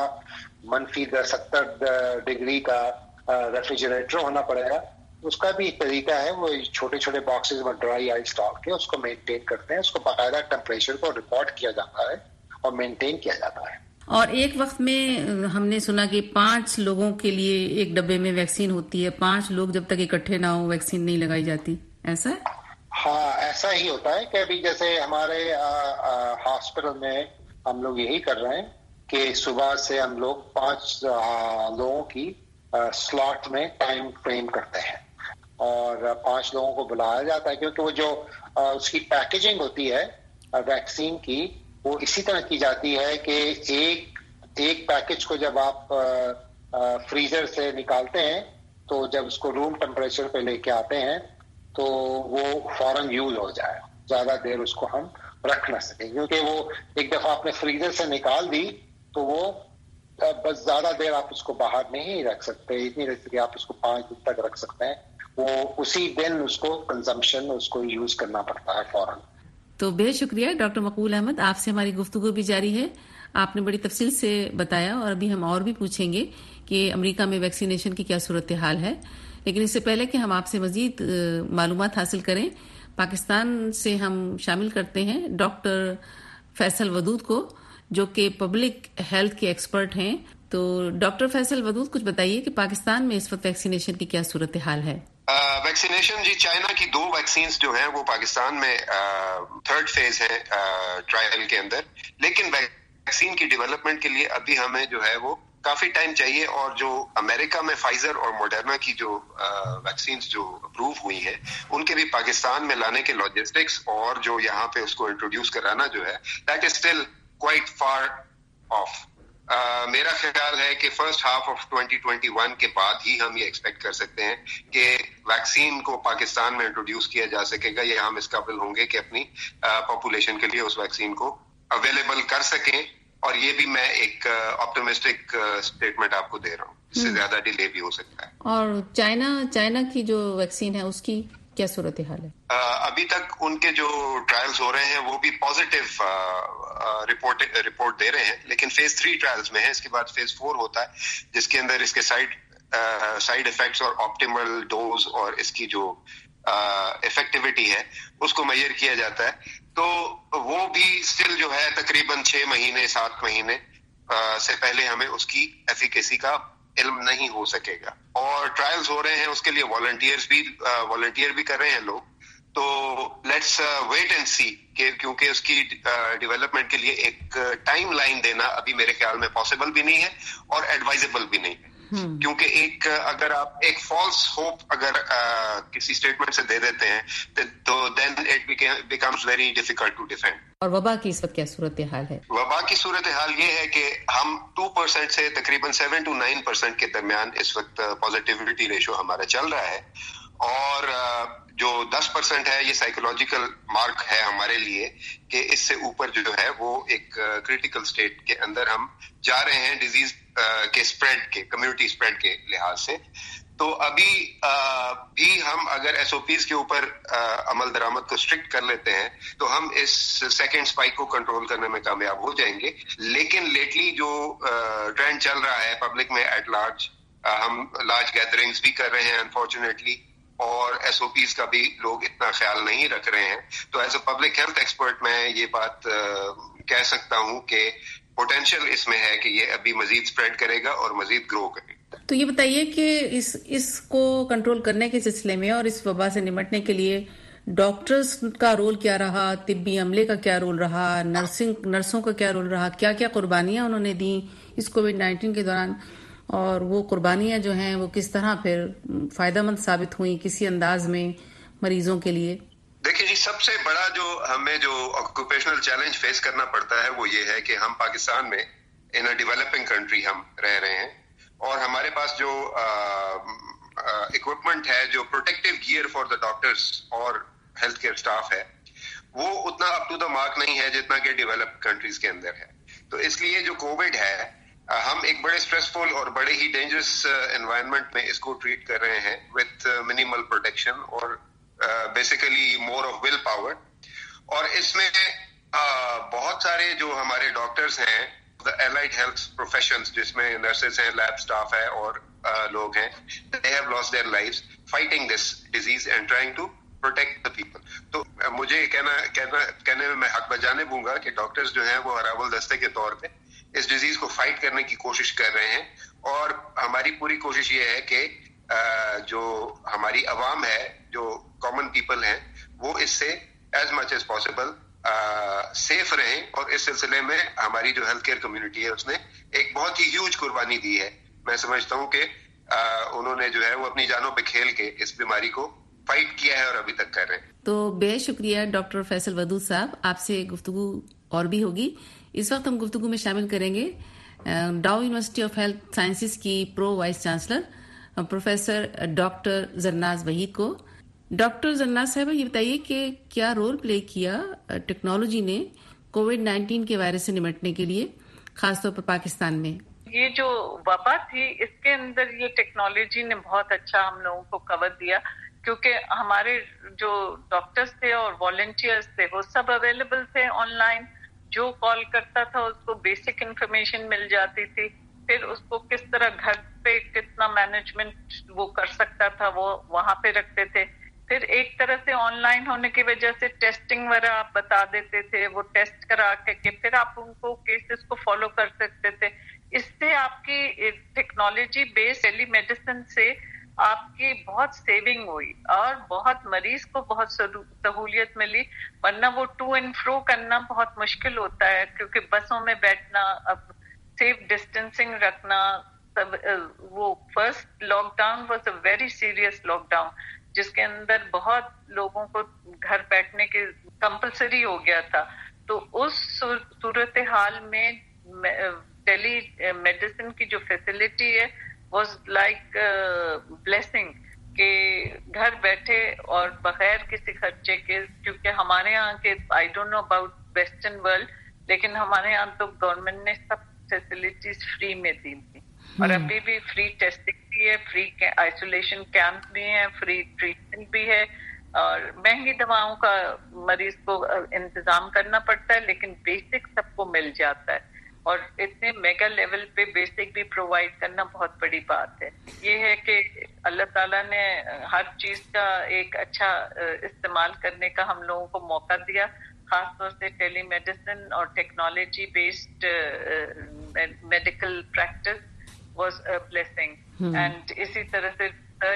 -70 ڈگری کا ریفریجریٹر ہونا پڑے گا. اس کا بھی ایک طریقہ ہے, وہ چھوٹے چھوٹے باکسز میں ڈرائی آئس ڈال کے اس کو مینٹین کرتے ہیں. اس کو باقاعدہ ٹیمپریچر کو ریکارڈ کیا جاتا ہے اور مینٹین کیا جاتا ہے. اور ایک وقت میں ہم نے سنا کہ 5 لوگوں کے لیے ایک ڈبے میں ویکسین ہوتی ہے. 5 لوگ جب تک اکٹھے نہ ہو ویکسین نہیں لگائی جاتی, ایسا ہے؟ ہاں ایسا ہی ہوتا ہے کہ ابھی جیسے ہمارے ہاسپٹل میں ہم لوگ یہی کر رہے ہیں کہ صبح سے ہم لوگ 5 لوگوں کی سلاٹ میں ٹائم فریم کرتے ہیں اور 5 لوگوں کو بلایا جاتا ہے, کیونکہ وہ جو اس کی پیکیجنگ ہوتی ہے ویکسین کی وہ اسی طرح کی جاتی ہے کہ ایک پیکج کو جب آپ فریزر سے نکالتے ہیں تو جب اس کو روم ٹیمپریچر پہ لے کے آتے ہیں تو وہ فوراً یوز ہو جائے, زیادہ دیر اس کو ہم رکھ نہ سکیں, کیونکہ وہ ایک دفعہ آپ نے فریزر سے نکال دی تو وہ بس زیادہ دیر آپ اس کو باہر نہیں رکھ سکتے, اتنی رکھ سکتے آپ اس کو 5 دن تک رکھ سکتے ہیں. وہ اسی دن اس کو کنزمپشن اس کو یوز کرنا پڑتا ہے فوراً. تو بہت شکریہ ڈاکٹر مقبول احمد, آپ سے ہماری گفتگو بھی جاری ہے. آپ نے بڑی تفصیل سے بتایا اور ابھی ہم اور بھی پوچھیں گے کہ امریکہ میں ویکسینیشن کی کیا صورتحال ہے. لیکن اس سے پہلے کہ ہم آپ سے مزید معلومات حاصل کریں, پاکستان سے ہم شامل کرتے ہیں ڈاکٹر فیصل ودود کو, جو کہ پبلک ہیلتھ کے ایکسپرٹ ہیں. تو ڈاکٹر فیصل ودود, کچھ بتائیے کہ پاکستان میں اس وقت ویکسینیشن کی کیا صورتحال ہے؟ ویکسینیشن جی, چائنا کی 2 ویکسینز جو ہیں وہ پاکستان میں 3rd فیز ہے ٹرائل کے اندر, لیکن ویکسین کی ڈیولپمنٹ کے لیے ابھی ہمیں جو ہے وہ کافی ٹائم چاہیے. اور جو امریکہ میں فائزر اور موڈرنا کی جو ویکسینز جو اپروو ہوئی ہیں ان کے بھی پاکستان میں لانے کے لاجسٹکس اور جو یہاں پہ اس کو انٹروڈیوس کرانا جو ہے that is still quite far off. میرا خیال ہے کہ فرسٹ ہاف آف 2021 کے بعد ہی ہم یہ ایکسپیکٹ کر سکتے ہیں کہ ویکسین کو پاکستان میں انٹروڈیوس کیا جا سکے گا, یا ہم اس قابل ہوں گے کہ اپنی پاپولیشن کے لیے اس ویکسین کو اویلیبل کر سکیں. اور یہ بھی میں ایک آپٹمسٹک اسٹیٹمنٹ آپ کو دے رہا ہوں, اس سے زیادہ ڈیلے بھی ہو سکتا ہے. اور چائنا کی جو ویکسین ہے اس کی کیا صورتحال ہے؟ ابھی تک ان کے جو ٹرائلز ہو رہے ہیں وہ بھی پازیٹیو رپورٹ دے رہے ہیں, لیکن فیز 3 ٹرائلز میں ہے. اس کے بعد فیز 4 ہوتا ہے جس کے اندر اس کے سائڈ افیکٹس اور آپٹیمل ڈوز اور اس کی جو इफेक्टिविटी है उसको मेजर किया जाता है, तो वो भी स्टिल जो है तकरीबन 6 महीने 7 महीने से पहले हमें उसकी एफिकेसी का इल्म नहीं हो सकेगा। और ट्रायल्स हो रहे हैं, उसके लिए वॉलंटियर भी कर रहे हैं लोग, तो लेट्स वेट एंड सी क्योंकि उसकी डेवलपमेंट के लिए एक टाइम लाइन देना अभी मेरे ख्याल में पॉसिबल भी नहीं है और एडवाइजेबल भी नहीं है, क्योंकि अगर आप एक फॉल्स होप अगर किसी स्टेटमेंट से दे देते हैं तो then it becomes very difficult to defend. और वबा की इस वक्त क्या सूरत हाल है? वबा की सूरत हाल ये है कि हम 2% से तकरीबन 7 to 9% के दरमियान इस वक्त पॉजिटिविटी रेशो हमारा चल रहा है, और जो 10% है ये साइकोलॉजिकल मार्क है हमारे लिए कि इससे ऊपर जो है वो एक क्रिटिकल स्टेट के अंदर हम जा रहे हैं डिजीज के स्प्रेड के, कम्युनिटी स्प्रेड के लिहाज से। तो अभी भी हम अगर एसओपीज के ऊपर अमल दरामद को स्ट्रिक्ट कर लेते हैं तो हम इस सेकेंड स्पाइक को कंट्रोल करने में कामयाब हो जाएंगे। लेकिन लेटली जो ट्रेंड चल रहा है पब्लिक में एट लार्ज, हम लार्ज गैदरिंग्स भी कर रहे हैं अनफॉर्चुनेटली, और एसओपीज का भी लोग इतना ख्याल नहीं रख रहे हैं। तो as a public health expert मैं ये बात कह सकता हूँ कि पोटेंशियल इसमें है कि ये अभी मजीद स्प्रेड करेगा और मजीद ग्रो करेगा। तो ये बताइए कि इसको कंट्रोल करने के सिलसिले में और इस वबा से निपटने के लिए डॉक्टर्स का रोल क्या रहा, तिब्बी अमले का क्या रोल रहा, नर्सों का क्या रोल रहा, क्या क्या कुर्बानियां उन्होंने दी इस कोविड-19 के दौरान, और वो कुर्बानियां जो हैं वो किस तरह फिर फायदेमंद साबित हुई किसी अंदाज में मरीजों के लिए? देखिए जी, सबसे बड़ा जो हमें जो ऑक्यूपेशनल चैलेंज फेस करना पड़ता है वो ये है कि हम पाकिस्तान में इन अ डेवलपिंग कंट्री हम रह रहे हैं, और हमारे पास जो इक्विपमेंट है, जो protective gear for the doctors और हेल्थ केयर स्टाफ है, वो उतना अप टू द मार्क नहीं है जितना कि डेवलप्ड कंट्रीज के अंदर है। तो इसलिए जो कोविड है, हम एक बड़े स्ट्रेसफुल और बड़े ही डेंजरस एनवायरनमेंट में इसको ट्रीट कर रहे हैं विथ मिनिमल प्रोटेक्शन और basically more of will power. और इसमें बहुत सारे जो हमारे डॉक्टर्स हैं, द एलाइड हेल्थ प्रोफेशंस जिसमें नर्सेस हैं, लैब स्टाफ है और लोग हैं, they have lost their lives fighting this disease and trying to protect the people. तो मुझे कहने में मैं हक बजाने दूंगा कि डॉक्टर्स जो हैं वो हरावल दस्ते के तौर पे इस डिजीज को फाइट करने की कोशिश कर रहे हैं, और हमारी पूरी कोशिश ये है कि जो हमारी अवाम है, जो कॉमन पीपल हैं, वो इससे as much as possible safe रहें। और इस सिलसिले में हमारी जो हेल्थ केयर कम्युनिटी है उसने एक बहुत ही ह्यूज कुर्बानी दी है। मैं समझता हूँ कि उन्होंने जो है वो अपनी जानों पे खेल के इस बीमारी को फाइट किया है और अभी तक कर रहे हैं। तो बेहद शुक्रिया डॉक्टर फैसल वदूद साहब, आपसे गुफ्तगू और भी होगी। इस वक्त हम गुफ्तगू में शामिल करेंगे Dow university of health sciences की pro vice chancellor professor doctor Zarnaz Waheed को। डॉक्टर जरनाज साहब, ये बताइए कि क्या रोल प्ले किया टेक्नोलॉजी ने कोविड-19 के वायरस से निपटने के लिए, खासतौर पर पाकिस्तान में? ये जो वबा थी, इसके अंदर ये टेक्नोलॉजी ने बहुत अच्छा हम लोगों को कवर दिया, क्योंकि हमारे जो डॉक्टर्स थे और वॉलंटियर्स थे वो सब अवेलेबल थे ऑनलाइन। जो कॉल करता था उसको बेसिक इंफॉर्मेशन मिल जाती थी, फिर उसको किस तरह घर पे कितना मैनेजमेंट वो कर सकता था वो वहां पे रखते थे। फिर एक तरह से ऑनलाइन होने की वजह से टेस्टिंग वगैरह आप बता देते थे, वो टेस्ट करा के फिर आप उनको केसेस को फॉलो कर सकते थे। इससे आपकी टेक्नोलॉजी बेस्ड टेली मेडिसिन से आपकी बहुत सेविंग हुई और बहुत मरीज को बहुत सहूलियत मिली, वरना वो टू एंड फ्रो करना बहुत मुश्किल होता है, क्योंकि बसों में बैठना, अब सेफ डिस्टेंसिंग रखना, सब वो first lockdown was a very serious lockdown जिसके अंदर बहुत लोगों को घर बैठने के कंपलसरी हो गया था। तो उस सूरत हाल में टेली मेडिसिन की जो फैसिलिटी है was like blessing के घर बैठे और बगैर किसी खर्चे के, क्योंकि हमारे यहाँ के I don't know about western world, लेकिन हमारे यहाँ तो गवर्नमेंट ने सब फैसिलिटीज फ्री में दी थी, और अभी भी फ्री टेस्टिंग भी है, फ्री आइसोलेशन कैंप भी है, फ्री ट्रीटमेंट भी है, और महंगी दवाओं का मरीज को इंतजाम करना पड़ता है, लेकिन बेसिक सबको मिल जाता है। اور اتنے میگا لیول پہ بیسک بھی پرووائڈ کرنا بہت بڑی بات ہے. یہ ہے کہ اللہ تعالیٰ نے ہر چیز کا ایک اچھا استعمال کرنے کا ہم لوگوں کو موقع دیا, خاص طور سے ٹیلی میڈیسن اور technology based medical practice was a blessing. And اسی طرح سے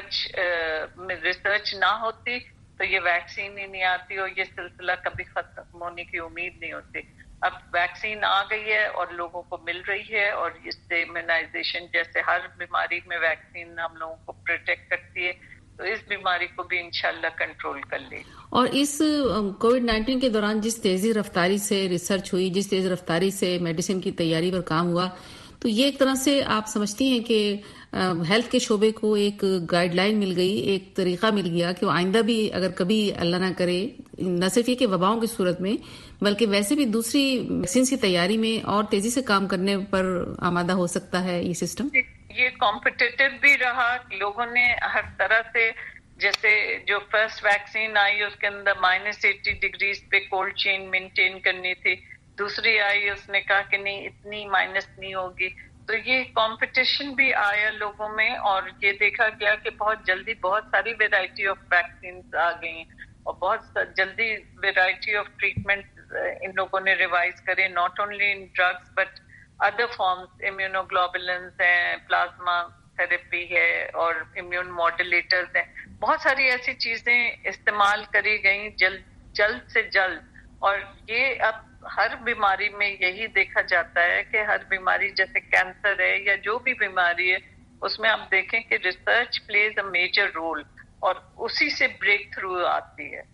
ریسرچ نہ ہوتی تو یہ ویکسین ہی نہیں آتی اور یہ سلسلہ کبھی ختم ہونے کی امید نہیں ہوتی. اب ویکسین آ گئی ہے اور لوگوں کو مل رہی ہے, اور اس سے امیونائزیشن جیسے ہر بیماری میں ویکسین ہم لوگوں کو پروٹیکٹ کرتی ہے, تو اس بیماری کو بھی انشاءاللہ کنٹرول کر لے. اور اس کووڈ-19 کے دوران جس تیزی رفتاری سے ریسرچ ہوئی, جس تیز رفتاری سے میڈیسن کی تیاری پر کام ہوا, تو یہ ایک طرح سے آپ سمجھتی ہیں کہ ہیلتھ کے شعبے کو ایک گائیڈ لائن مل گئی, ایک طریقہ مل گیا کہ وہ آئندہ بھی اگر کبھی اللہ نہ کرے, نہ صرف یہ کہ وباؤں کی صورت میں بلکہ ویسے بھی دوسری ویکسین کی تیاری میں اور تیزی سے کام کرنے پر آمادہ ہو سکتا ہے یہ سسٹم. یہ کمپٹیٹو بھی رہا, لوگوں نے ہر طرح سے, جیسے جو فرسٹ ویکسین آئی اس کے اندر -80 ڈگریز پہ کولڈ چین مینٹین کرنی تھی, دوسری آئی اس نے کہا کہ نہیں اتنی مائنس نہیں ہوگی. تو یہ کمپٹیشن بھی آیا لوگوں میں, اور یہ دیکھا گیا کہ بہت جلدی بہت ساری ویرائٹی آف ویکسینز آ گئی, اور بہت جلدی ویرائٹی آف ٹریٹمنٹ ان لوگوں نے ریوائز کرے, not only in drugs but other forms, immunoglobulins ہیں, پلازما تھراپی ہے, اور امیون ماڈولیٹرز ہیں. بہت ساری ایسی چیزیں استعمال کری گئیں جلد سے جلد. اور یہ اب ہر بیماری میں یہی دیکھا جاتا ہے کہ ہر بیماری جیسے کینسر ہے یا جو بھی بیماری ہے, اس میں آپ دیکھیں کہ research plays a major role, اور اسی سے بریک تھرو آتی ہے,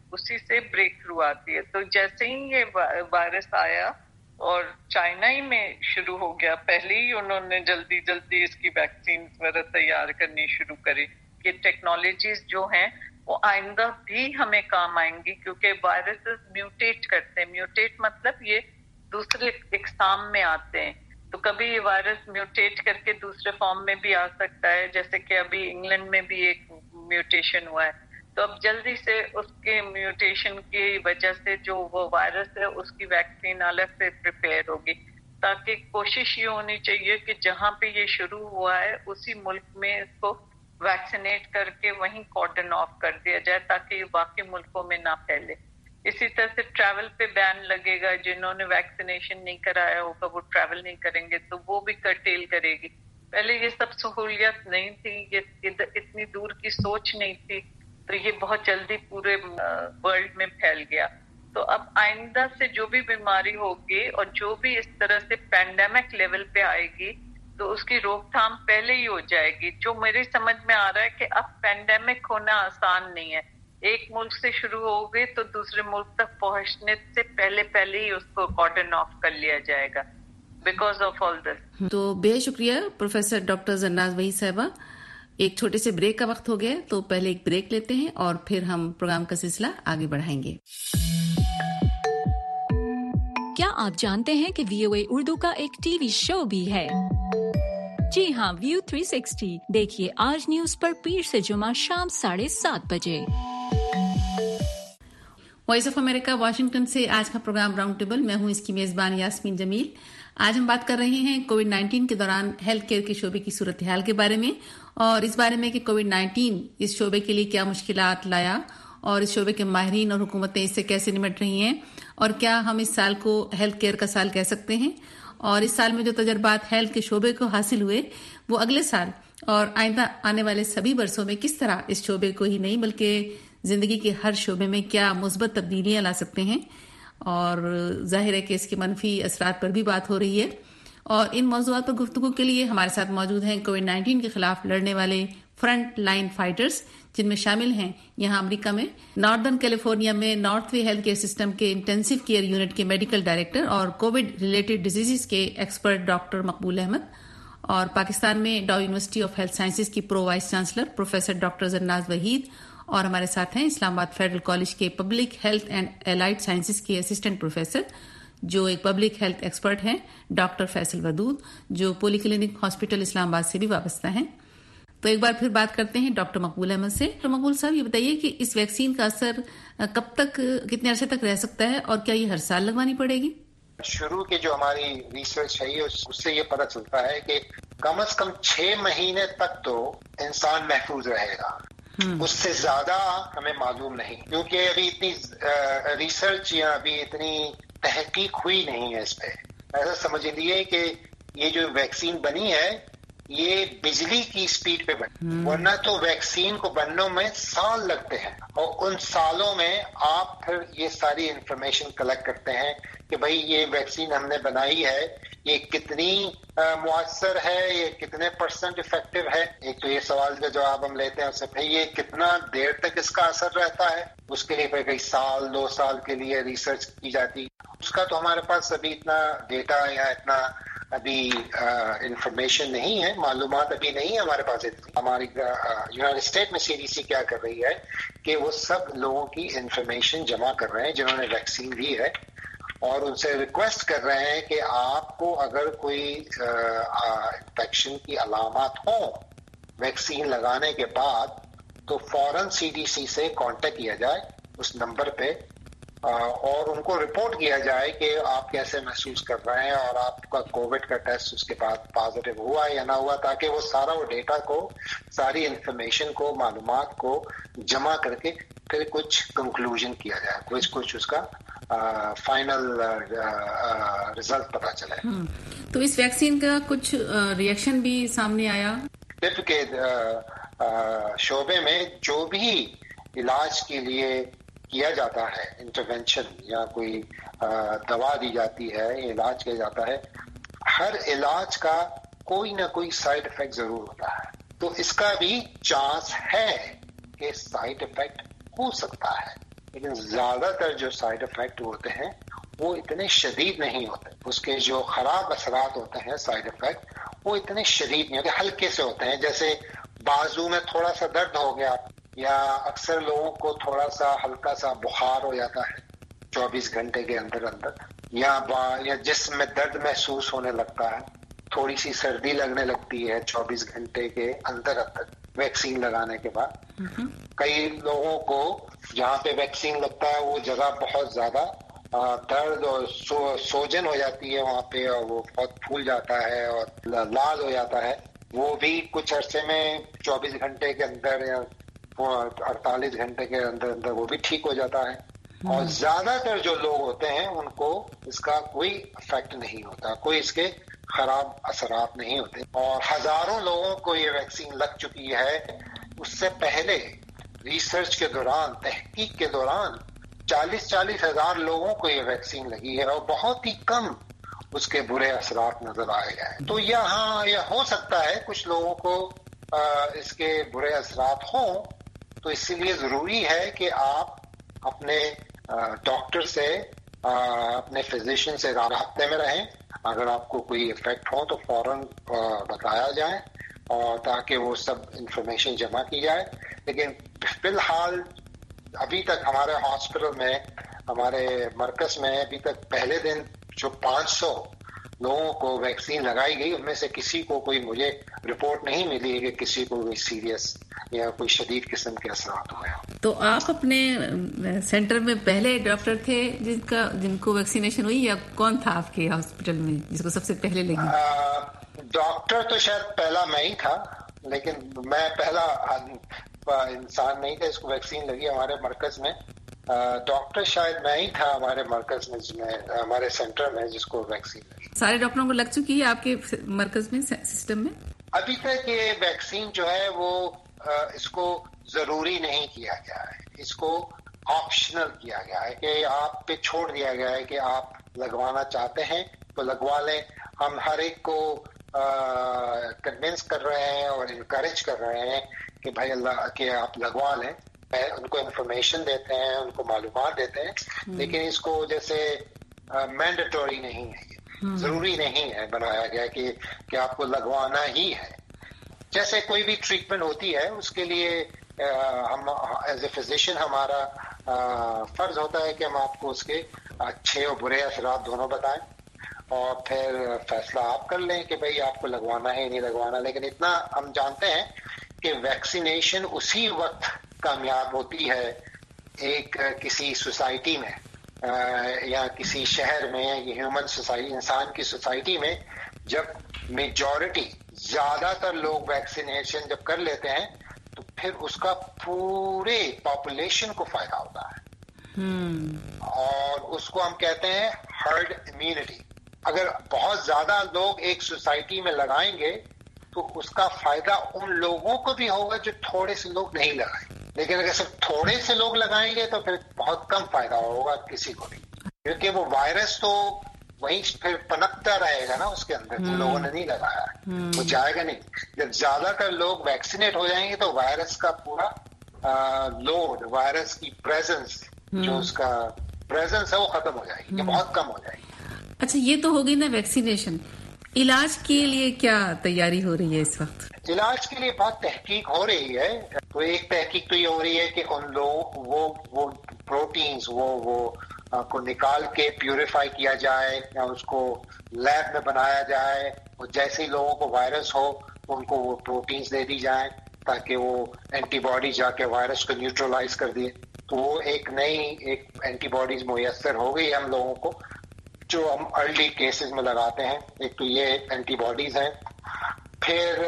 تو جیسے ہی یہ وائرس آیا اور چائنا ہی میں شروع ہو گیا, پہلے ہی انہوں نے جلدی اس کی ویکسین وغیرہ تیار کرنی شروع کری. یہ ٹیکنالوجیز جو ہیں وہ آئندہ بھی ہمیں کام آئیں گی, کیونکہ وائرسز میوٹیٹ کرتے ہیں. میوٹیٹ مطلب یہ دوسرے اقسام میں آتے ہیں, تو کبھی یہ وائرس میوٹیٹ کر کے دوسرے فارم میں بھی آ سکتا ہے, جیسے کہ ابھی انگلینڈ میں بھی ایک میوٹیشن ہوا ہے. تو اب جلدی سے اس کے میوٹیشن کی وجہ سے جو وہ وائرس ہے اس کی ویکسین الگ سے پریپیئر ہوگی, تاکہ کوشش یہ ہونی چاہیے کہ جہاں پہ یہ شروع ہوا ہے اسی ملک میں اس کو ویکسینیٹ کر کے وہیں کارڈن آف کر دیا جائے, تاکہ یہ باقی ملکوں میں نہ پھیلے. اسی طرح سے ٹریول پہ بین لگے گا, جنہوں نے ویکسینیشن نہیں کرایا ہوگا وہ ٹریول نہیں کریں گے, تو وہ بھی کرٹیل کرے گی. پہلے یہ سب سہولیت نہیں تھی, یہ اتنی دور کی سوچ نہیں تھی, تو یہ بہت جلدی پورے ورلڈ میں پھیل گیا. تو اب آئندہ سے جو بھی بیماری ہوگی اور جو بھی اس طرح سے پینڈیمک لیول پہ آئے گی, تو اس کی روک تھام پہلے ہی ہو جائے گی. جو میری سمجھ میں آ رہا ہے کہ اب پینڈیمک ہونا آسان نہیں ہے, ایک ملک سے شروع ہو گئی تو دوسرے ملک تک پہنچنے سے پہلے ہی اس کو کارڈن آف کر لیا جائے گا بیکاز آف آل دس. تو بے شکریہ پروفیسر ڈاکٹر زرناز وحید صاحبہ. ایک چھوٹے سے بریک کا وقت ہو گیا, تو پہلے ایک بریک لیتے ہیں اور پھر ہم پروگرام کا سلسلہ آگے بڑھائیں گے. کیا آپ جانتے ہیں کہ VOA اردو کا ایک ٹی وی شو بھی ہے؟ جی ہاں, ویو 360 دیکھیے آج نیوز پر پیر سے جمعہ شام 7:30 بجے. وائس آف امریکہ واشنگٹن سے آج کا پروگرام راؤنڈ ٹیبل, میں ہوں اس کی میزبان یاسمین جمیل. آج ہم بات کر رہے ہیں کووڈ-19 کے دوران ہیلتھ کیئر کے شعبے کی صورتحال کے بارے میں, اور اس بارے میں کہ کووڈ-19 اس شعبے کے لیے کیا مشکلات لایا, اور اس شعبے کے ماہرین اور حکومتیں اس سے کیسے نمٹ رہی ہیں, اور کیا ہم اس سال کو ہیلتھ کیئر کا سال کہہ سکتے ہیں, اور اس سال میں جو تجربات ہیلتھ کے شعبے کو حاصل ہوئے وہ اگلے سال اور آئندہ آنے والے سبھی برسوں میں کس طرح اس شعبے کو ہی نہیں بلکہ زندگی کے ہر شعبے میں کیا مثبت تبدیلیاں لا سکتے ہیں. اور ظاہر ہے کہ اس کے منفی اثرات پر بھی بات ہو رہی ہے. اور ان موضوعات پر گفتگو کے لیے ہمارے ساتھ موجود ہیں کووڈ-19 کے خلاف لڑنے والے فرنٹ لائن فائٹرز, جن میں شامل ہیں یہاں امریکہ میں ناردرن کیلیفورنیا میں نارتھ وے ہیلتھ کیئر سسٹم کے انٹینسیو کیئر یونٹ کے میڈیکل ڈائریکٹر اور کووڈ ریلیٹڈ ڈیزیز کے ایکسپرٹ ڈاکٹر مقبول احمد, اور پاکستان میں Dow university of health sciences کی pro vice chancellor professor doctor Zarnaz Waheed, اور ہمارے ساتھ ہیں اسلام آباد فیڈرل کالج کے public health and allied sciences کے اسسٹنٹ پروفیسر جو ایک پبلک ہیلتھ ایکسپرٹ ہیں, ڈاکٹر فیصل ودود جو polyclinic hospital Islamabad سے بھی وابستہ ہیں. تو ایک بار پھر بات کرتے ہیں ڈاکٹر مقبول احمد سے. ڈاکٹر مقبول صاحب, یہ بتائیے کہ اس ویکسین کا اثر کب تک, کتنے عرصے تک رہ سکتا ہے, اور کیا یہ ہر سال لگوانی پڑے گی؟ شروع کی جو ہماری ریسرچ ہے اس سے یہ پتہ چلتا ہے کہ کم از کم 6 مہینے تک تو انسان محفوظ رہے گا. اس سے زیادہ ہمیں معلوم نہیں، کیونکہ ابھی اتنی ریسرچ یا ابھی اتنی تحقیق ہوئی نہیں ہے اس پہ. ایسا سمجھ لیجیے کہ یہ جو ویکسین بنی ہے یہ بجلی کی سپیڈ پہ بنی، ورنہ تو ویکسین کو بننے میں سال لگتے ہیں، اور ان سالوں میں آپ پھر یہ ساری انفارمیشن کلیکٹ کرتے ہیں کہ بھائی یہ ویکسین ہم نے بنائی ہے یہ کتنی مؤثر ہے، یہ کتنے % افیکٹو ہے. ایک تو یہ سوال کا جواب ہم لیتے ہیں اس سے، پھر یہ کتنا دیر تک اس کا اثر رہتا ہے، اس کے لیے پھر کئی سال 2 سال کے لیے ریسرچ کی جاتی. اس کا تو ہمارے پاس ابھی اتنا ڈیٹا یا اتنا ابھی انفارمیشن نہیں ہے، معلومات ابھی نہیں ہے ہمارے پاس. ہماری یونائٹڈ اسٹیٹ میں CDC کیا کر رہی ہے کہ وہ سب لوگوں کی انفارمیشن جمع کر رہے ہیں جنہوں نے ویکسین لی ہے، اور ان سے ریکویسٹ کر رہے ہیں کہ آپ کو اگر کوئی انفیکشن کی علامات ہوں ویکسین لگانے کے بعد تو فوراً CDC سے کانٹیکٹ کیا جائے اس نمبر پہ، اور ان کو رپورٹ کیا جائے کہ آپ کیسے محسوس کر رہے ہیں اور آپ کا کووڈ کا ٹیسٹ اس کے بعد پازیٹیو ہوا یا نہ ہوا، تاکہ وہ سارا وہ ڈیٹا کو، ساری انفارمیشن کو، معلومات کو جمع کر کے پھر کچھ کنکلوژن کیا جائے، کچھ اس کا فائنل رزلٹ پتا چلے. تو اس ویکسین کا کچھ ریئیکشن بھی سامنے آیا؟ طب کے شعبے میں جو بھی علاج کے لیے کیا جاتا ہے، انٹرونشن یا کوئی دوا دی جاتی ہے، علاج کیا جاتا ہے، ہر علاج کا کوئی نہ کوئی سائیڈ افیکٹ ضرور ہوتا ہے. تو اس کا بھی چانس ہے کہ سائیڈ افیکٹ ہو سکتا ہے، لیکن زیادہ تر جو سائیڈ افیکٹ ہوتے ہیں وہ اتنے شدید نہیں ہوتے. اس کے جو خراب اثرات ہوتے ہیں سائیڈ افیکٹ وہ اتنے شدید نہیں ہوتے، ہلکے سے ہوتے ہیں. جیسے بازو میں تھوڑا سا درد ہو گیا، یا اکثر لوگوں کو تھوڑا سا ہلکا سا بخار ہو جاتا ہے 24 گھنٹے کے اندر، یا جسم میں درد محسوس ہونے لگتا ہے، تھوڑی سی سردی لگنے لگتی ہے 24 گھنٹے کے اندر ویکسین لگانے کے بعد. کئی لوگوں کو جہاں پہ ویکسین لگتا ہے وہ جگہ بہت زیادہ درد اور سوجن ہو جاتی ہے وہاں پہ، اور وہ بہت پھول جاتا ہے اور لال ہو جاتا ہے. وہ بھی کچھ عرصے میں 24 گھنٹے کے اندر یا 48 گھنٹے کے اندر وہ بھی ٹھیک ہو جاتا ہے. اور زیادہ تر جو لوگ ہوتے ہیں ان کو اس کا کوئی افیکٹ نہیں ہوتا، کوئی اس کے خراب اثرات نہیں ہوتے. اور ہزاروں لوگوں کو یہ ویکسین لگ چکی ہے. اس سے پہلے ریسرچ کے دوران، تحقیق کے دوران 40 ہزار لوگوں کو یہ ویکسین لگی ہے، اور بہت ہی کم اس کے برے اثرات نظر آئے ہیں. تو یہ ہو سکتا ہے کچھ لوگوں کو اس کے برے اثرات ہوں، تو اسی لیے ضروری ہے کہ آپ اپنے ڈاکٹر سے، اپنے فزیشین سے رابطے میں رہیں. اگر آپ کو کوئی افیکٹ ہو تو فوراً بتایا جائے، اور تاکہ وہ سب انفارمیشن جمع کی جائے. لیکن فی الحال ابھی تک ہمارے ہاسپٹل میں، ہمارے مرکز میں ابھی تک پہلے دن جو 500 لوگوں کو ویکسین لگائی گئی، ان میں سے کسی کو کوئی مجھے رپورٹ نہیں ملی کہ کسی کو کوئی سیریس یا کوئی شدید قسم کے اثرات ہوئے. تو آپ اپنے سینٹر میں پہلے ڈاکٹر تھے جن کو ویکسینیشن ہوئی، یا کون تھا آپ کے ہاسپٹل میں جس کو سب سے پہلے لگی؟ ڈاکٹر تو شاید پہلا میں ہی تھا، لیکن میں پہلا انسان نہیں تھا اس کو ویکسین لگی ہمارے مرکز میں. ڈاکٹر شاید میں ہی تھا ہمارے مرکز میں، ہمارے سینٹر میں، جس کو ویکسین لگی. سارے ڈاکٹروں کو لگ چکی ہے آپ کے مرکز میں، سسٹم میں؟ ابھی تک یہ ویکسین جو ہے وہ اس کو ضروری نہیں کیا گیا ہے، اس کو آپشنل کیا گیا ہے، کہ آپ پہ چھوڑ دیا گیا ہے کہ آپ لگوانا چاہتے ہیں تو لگوا لیں. ہم ہر ایک کو کنونس کر رہے ہیں اور انکریج کر رہے ہیں کہ بھائی کہ آپ لگوا لیں. ان کو انفارمیشن دیتے ہیں، ان کو معلومات دیتے ہیں، لیکن اس کو جیسے مینڈیٹوری نہیں ہے، ضروری نہیں ہے بنایا گیا کہ آپ کو لگوانا ہی ہے. جیسے کوئی بھی ٹریٹمنٹ ہوتی ہے اس کے لیے ہم ایز اے فزیشین ہمارا فرض ہوتا ہے کہ ہم آپ کو اس کے اچھے اور برے اثرات دونوں بتائیں، اور پھر فیصلہ آپ کر لیں کہ بھئی آپ کو لگوانا ہے نہیں لگوانا. لیکن اتنا ہم جانتے ہیں کہ ویکسینیشن اسی وقت کامیاب ہوتی ہے ایک کسی سوسائٹی میں، یا کسی شہر میں یا ہیومن سوسائٹی انسان کی سوسائٹی میں جب میجورٹی زیادہ تر لوگ ویکسینیشن جب کر لیتے ہیں تو پھر اس کا پورے پاپولیشن کو فائدہ ہوتا ہے اور اس کو ہم کہتے ہیں ہرڈ امیونٹی. اگر بہت زیادہ لوگ ایک سوسائٹی میں لگائیں گے تو اس کا فائدہ ان لوگوں کو بھی ہوگا جو تھوڑے سے لوگ نہیں لگائیں. لیکن اگر صرف تھوڑے سے لوگ لگائیں گے تو پھر بہت کم فائدہ ہوگا کسی کو بھی, کیونکہ وہ وائرس تو وہیں پھر پنپتا رہے گا نا اس کے اندر. جن لوگوں نے نہیں لگایا وہ جائے گا نہیں. جب زیادہ تر لوگ ویکسینیٹ ہو جائیں گے تو وائرس کا پورا لوڈ, وائرس کی پریزنس, جو اس کا پریزنس ہے وہ ختم ہو جائے گی, بہت کم ہو جائے گی. اچھا, یہ تو ہوگی نا ویکسینیشن. علاج کے لیے کیا تیاری ہو رہی ہے اس وقت؟ علاج کے لیے بہت تحقیق ہو رہی ہے. تو ایک تحقیق تو یہ ہو رہی ہے کہ ان لوگ وہ پروٹینز وہ کو نکال کے پیوریفائی کیا جائے یا اس کو لیب میں بنایا جائے, اور جیسے ہی لوگوں کو وائرس ہو ان کو وہ پروٹینز دے دی جائیں تاکہ وہ اینٹی باڈی جا کے وائرس کو نیوٹرلائز کر دیے. تو وہ ایک نئی اینٹی باڈیز میسر ہو گئی ہم لوگوں کو جو ہم ارلی کیسز میں لگاتے ہیں. ایک تو یہ اینٹی باڈیز ہیں, پھر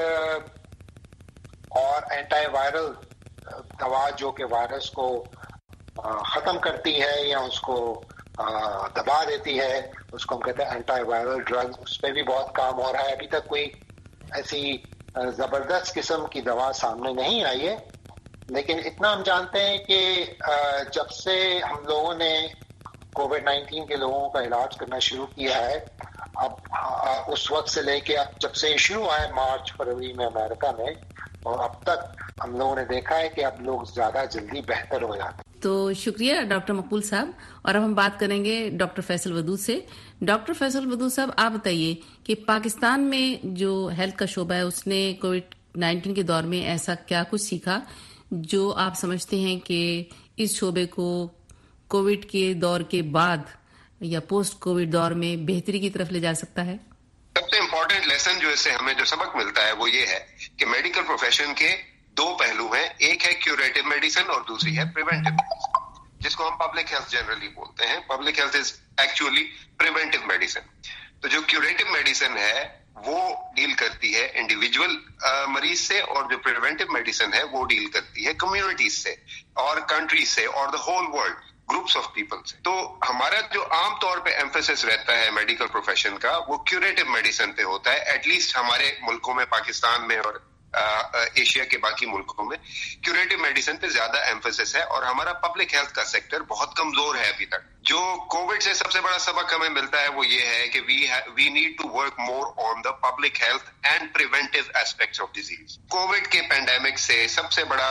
اور اینٹی وائرل دوا جو کہ وائرس کو ختم کرتی ہے یا اس کو دبا دیتی ہے, اس کو ہم کہتے ہیں اینٹی وائرل ڈرگ. اس پہ بھی بہت کام ہو رہا ہے. ابھی تک کوئی ایسی زبردست قسم کی دوا سامنے نہیں آئی ہے, لیکن اتنا ہم جانتے ہیں کہ جب سے ہم لوگوں نے کووڈ-19 کے لوگوں کا علاج کرنا شروع کیا ہے, اب اس وقت سے لے کے اب جب سے شروع ہوا ہے مارچ فروری میں امریکہ میں, اور اب تک ہم لوگوں نے دیکھا ہے کہ اب لوگ زیادہ جلدی بہتر ہو جاتے ہیں. تو شکریہ ڈاکٹر مقبول صاحب. اور اب ہم بات کریں گے ڈاکٹر فیصل ودود سے. ڈاکٹر فیصل ودود صاحب, آپ بتائیے کہ پاکستان میں جو ہیلتھ کا شعبہ ہے اس نے کووڈ-19 کے دور میں ایسا کیا کچھ سیکھا جو آپ سمجھتے ہیں کہ اس شعبے کو کووڈ کے دور کے بعد یا پوسٹ کووڈ دور میں بہتری کی طرف لے جا سکتا ہے؟ سب سے امپورٹنٹ لیسن جو اس سے ہمیں جو سبق ملتا ہے وہ یہ ہے کہ میڈیکل پروفیشن کے دو پہلو ہیں. ایک ہے کیوریٹو میڈیسن اور دوسری ہے پریونٹیو میڈیسن, جس کو ہم پبلک ہیلتھ جنرلی بولتے ہیں. Public health is actually preventive medicine. تو جو کیوریٹو میڈیسن ہے وہ ڈیل کرتی ہے انڈیویجول مریض سے, اور جو پریونٹیو میڈیسن ہے وہ ڈیل کرتی ہے کمیونٹیز سے اور کنٹریز سے اور the whole world, groups of people سے. تو ہمارا جو عام طور پہ ایمفیسس رہتا ہے میڈیکل پروفیشن کا وہ کیوریٹو میڈیسن پہ ہوتا ہے. ایٹ لیسٹ ہمارے ملکوں میں, پاکستان میں اور ایشیا کے باقی ملکوں میں کیوریٹو میڈیسن پہ زیادہ ایمفیسس ہے, اور ہمارا پبلک ہیلتھ کا سیکٹر بہت کمزور ہے ابھی تک. جو کووڈ سے سب سے بڑا سبق ہمیں ملتا ہے وہ یہ ہے کہ we need to work more on the public health and preventive aspects of disease. Covid کے پینڈیمک سے سب سے بڑا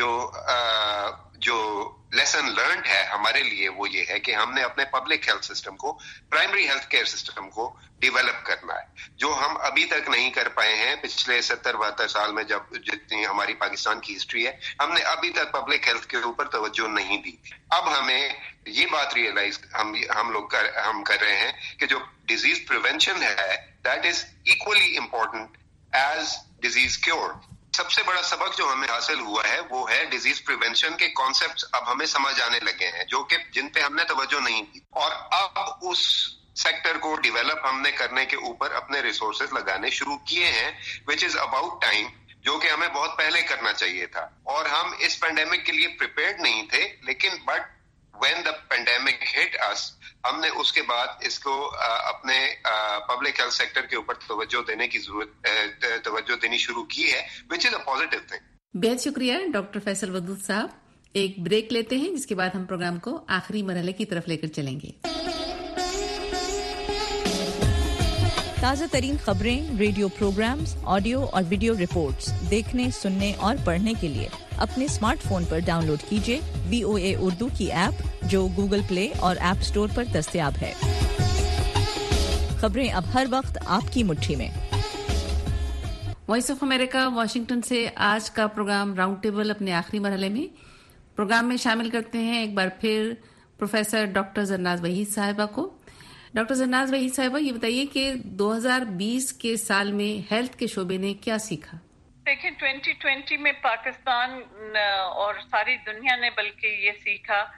جو لیسن لرنڈ ہے ہمارے لیے وہ یہ ہے کہ ہم نے اپنے پبلک ہیلتھ سسٹم کو, پرائمری ہیلتھ کیئر سسٹم کو ڈیولپ کرنا ہے, جو ہم ابھی تک نہیں کر پائے ہیں. پچھلے 70-72 سال میں جب جتنی ہماری پاکستان کی ہسٹری ہے, ہم نے ابھی تک پبلک ہیلتھ کے اوپر توجہ نہیں دی. اب ہمیں یہ بات ریئلائز ہم کر رہے ہیں کہ جو ڈیزیز پریونشن ہے that is equally important as disease cure. سب سے بڑا سبق جو ہمیں حاصل ہوا ہے وہ ہے ڈیزیز پریونشن کے کانسیپٹس اب ہمیں سمجھ آنے لگے ہیں, جو کہ جن پہ ہم نے توجہ نہیں دی, اور اب اس سیکٹر کو ڈیولپ ہم نے کرنے کے اوپر اپنے ریسورسز لگانے شروع کیے ہیں, وچ از اباؤٹ ٹائم, جو کہ ہمیں بہت پہلے کرنا چاہیے تھا. اور ہم اس پینڈیمک کے لیے پریپیئرڈ نہیں تھے, لیکن but when the pandemic hit us, ہم نے اس کے بعد اس کو اپنے پبلک ہیلتھ سیکٹر کے اوپر توجہ دینی شروع کی ہے, which is a positive thing. بہت شکریہ ڈاکٹر فیصل ودود صاحب. ایک بریک لیتے ہیں, جس کے بعد ہم پروگرام کو آخری مرحلے کی طرف لے کر چلیں گے. تازہ ترین خبریں، ریڈیو پروگرامز، آڈیو اور ویڈیو رپورٹس دیکھنے، سننے اور پڑھنے کے لیے اپنے اسمارٹ فون پر ڈاؤن لوڈ کیجیے VOA اردو کی ایپ، جو گوگل پلے اور ایپ اسٹور پر دستیاب ہے. خبریں اب ہر وقت آپ کی مٹھی میں. وائس آف امریکہ واشنگٹن سے آج کا پروگرام راؤنڈ ٹیبل اپنے آخری مرحلے میں. پروگرام میں شامل کرتے ہیں ایک بار پھر پروفیسر ڈاکٹر زرناز وحید صاحبہ کو. ڈاکٹر زرناز وحید صاحبہ، یہ بتائیے کہ 2020 کے سال میں ہیلتھ کے شعبے نے کیا سیکھا؟ دیکھیں 2020 میں پاکستان اور ساری دنیا نے بلکہ یہ سیکھا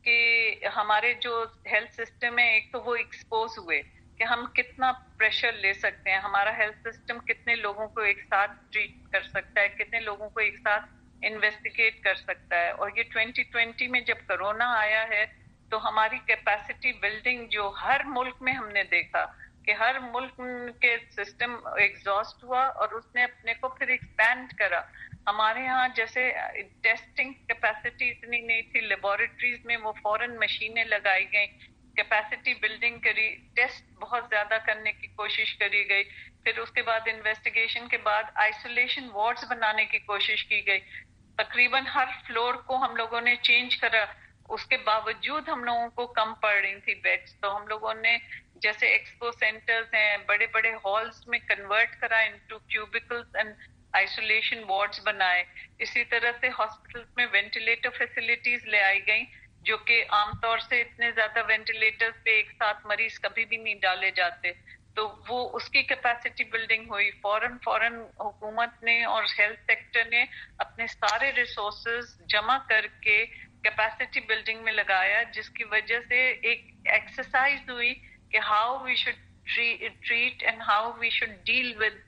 کہ ہمارے جو ہیلتھ سسٹم ہے ایک تو وہ ایکسپوز ہوئے کہ ہم کتنا پریشر لے سکتے ہیں, ہمارا ہیلتھ سسٹم کتنے لوگوں کو ایک ساتھ ٹریٹ کر سکتا ہے, کتنے لوگوں کو ایک ساتھ انویسٹیگیٹ کر سکتا ہے. اور یہ 2020 میں جب کرونا آیا ہے تو ہماری کیپیسٹی بلڈنگ جو ہر ملک میں ہم نے دیکھا کہ ہر ملک کے سسٹم ایگزاسٹ ہوا اور اس نے اپنے کو پھر ایکسپینڈ کرا. ہمارے ہاں جیسے ٹیسٹنگ کیپیسٹی اتنی نہیں تھی, لیبارٹریز میں وہ فوراً مشینیں لگائی گئیں, کیپیسٹی بلڈنگ کری, ٹیسٹ بہت زیادہ کرنے کی کوشش کری گئی, پھر اس کے بعد انویسٹیگیشن کے بعد آئسولیشن وارڈز بنانے کی کوشش کی گئی. تقریباً ہر فلور کو ہم لوگوں نے چینج کرا, اس کے باوجود ہم لوگوں کو کم پڑ رہی تھی بیڈس. تو ہم لوگوں نے جیسے ایکسپو سینٹرز ہیں بڑے بڑے ہالز میں کنورٹ کرا into cubicles and isolation wards بنائے. اسی طرح سے ہاسپٹلز میں وینٹیلیٹر فیسلٹیز لے آئی گئیں جو کہ عام طور سے اتنے زیادہ وینٹیلیٹرز پہ ایک ساتھ مریض کبھی بھی نہیں ڈالے جاتے, تو وہ اس کی کیپیسٹی بلڈنگ ہوئی. فوراً حکومت نے اور ہیلتھ سیکٹر نے اپنے سارے ریسورسز جمع کر کے کیپیسٹی بلڈنگ میں لگایا, جس کی وجہ سے ایک ایکسرسائز ہوئی کہ how we should treat and how we should deal with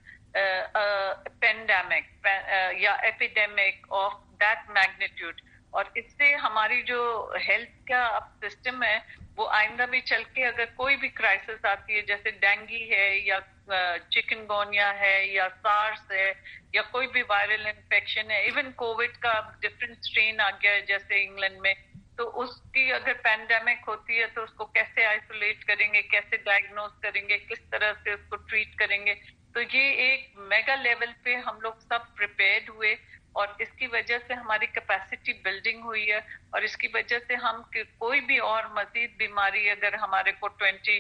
pandemic یا ایپیڈیمک آف دیٹ میگنیٹیوڈ. اور اس سے ہماری جو ہیلتھ کا سسٹم ہے وہ آئندہ بھی چل کے اگر کوئی بھی کرائسس آتی ہے جیسے ڈینگی ہے یا چکن گونیا ہے یا سارس ہے یا کوئی بھی وائرل انفیکشن ہے, ایون کووڈ کا ڈفرینٹ اسٹرین آ گیا ہے جیسے انگلینڈ میں, تو اس کی اگر پینڈیمک ہوتی ہے تو اس کو کیسے آئسولیٹ کریں گے, کیسے ڈائگنوز کریں گے, کس طرح سے اس کو ٹریٹ کریں گے. تو یہ ایک میگا لیول پہ ہم لوگ سب پریپیئرڈ ہوئے اور اس کی وجہ سے ہماری کیپیسٹی بلڈنگ ہوئی ہے. اور اس کی وجہ سے ہم کوئی بھی اور مزید بیماری اگر ہمارے کو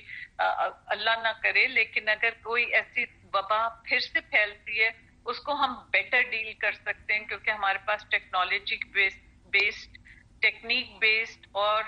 اللہ نہ کرے, لیکن اگر کوئی ایسی وبا پھر سے پھیلتی ہے اس کو ہم بیٹر ڈیل کر سکتے ہیں کیونکہ ہمارے پاس ٹیکنالوجی بیسڈ, ٹیکنیک بیسڈ اور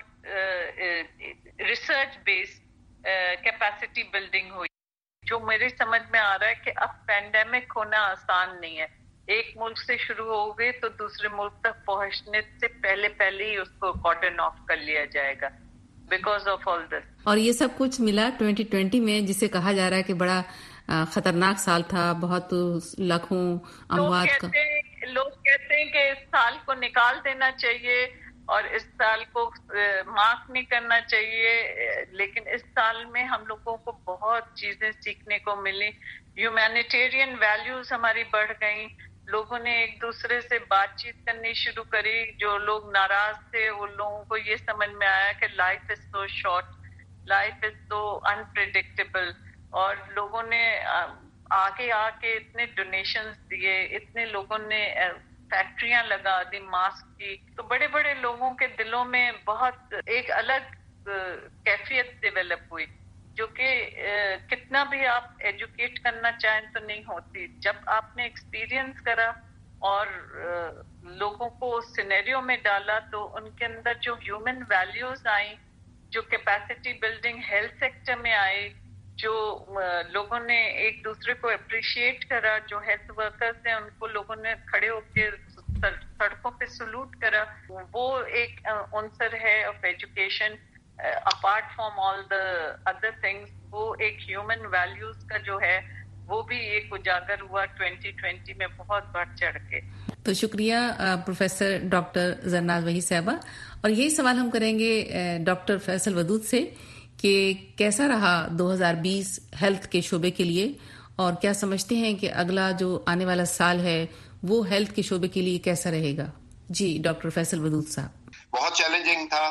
ریسرچ بیسڈ کیپیسٹی بلڈنگ ہوئی. جو میرے سمجھ میں آ رہا ہے کہ اب پینڈیمک ہونا آسان نہیں ہے, ایک ملک سے شروع ہو گئے تو دوسرے ملک تک پہنچنے سے پہلے ہی اس کو کارڈن آف کر لیا جائے گا بیکاز آف آل دس. اور یہ سب کچھ ملا 2020 میں جسے کہا جا رہا ہے کہ بڑا خطرناک سال تھا, بہت لاکھوں اموات کا. لوگ کہتے ہیں کہ اس سال کو نکال دینا چاہیے اور اس سال کو معاف نہیں کرنا چاہیے, لیکن اس سال میں ہم لوگوں کو بہت چیزیں سیکھنے کو ملی. ہیومینیٹیرین ویلیوز ہماری بڑھ گئیں, لوگوں نے ایک دوسرے سے بات چیت کرنی شروع کری. جو لوگ ناراض تھے ان لوگوں کو یہ سمجھ میں آیا کہ life is so short, life is so unpredictable, اور لوگوں نے آگے آ کے اتنے ڈونیشنز دیے, اتنے لوگوں نے فیکٹریاں لگا دی ماسک کی, تو بڑے بڑے لوگوں کے دلوں میں بہت ایک الگ کیفیت ڈیولپ ہوئی جو کہ کتنا بھی آپ ایجوکیٹ کرنا چاہیں تو نہیں ہوتی. جب آپ نے ایکسپیرئنس کرا اور لوگوں کو سینیریو میں ڈالا تو ان کے اندر جو ہیومن ویلیوز آئیں, جو کیپیسٹی بلڈنگ ہیلتھ سیکٹر میں آئی, جو لوگوں نے ایک دوسرے کو اپریشیٹ کرا, جو ہیلتھ ورکرز ہیں ان کو لوگوں نے کھڑے ہو کے سڑکوں پہ سلوٹ کرا, وہ ایک عنصر ہے of education apart from all the other things. وہ ایک ہیومن ویلیوز کا جو ہے وہ بھی ایک اجاگر ہوا 2020 میں بہت بڑھ چڑھ کے. تو شکریہ پروفیسر ڈاکٹر زرناز وحید صاحبہ. اور یہی سوال ہم کریں گے ڈاکٹر فیصل ودود سے کہ کیسا رہا 2020 ہیلتھ کے شعبے کے لیے, اور کیا سمجھتے ہیں کہ اگلا جو آنے والا سال ہے وہ ہیلتھ کے شعبے کے لیے کیسا رہے گا. جی ڈاکٹر فیصل ودود صاحب. بہت چیلنجنگ تھا,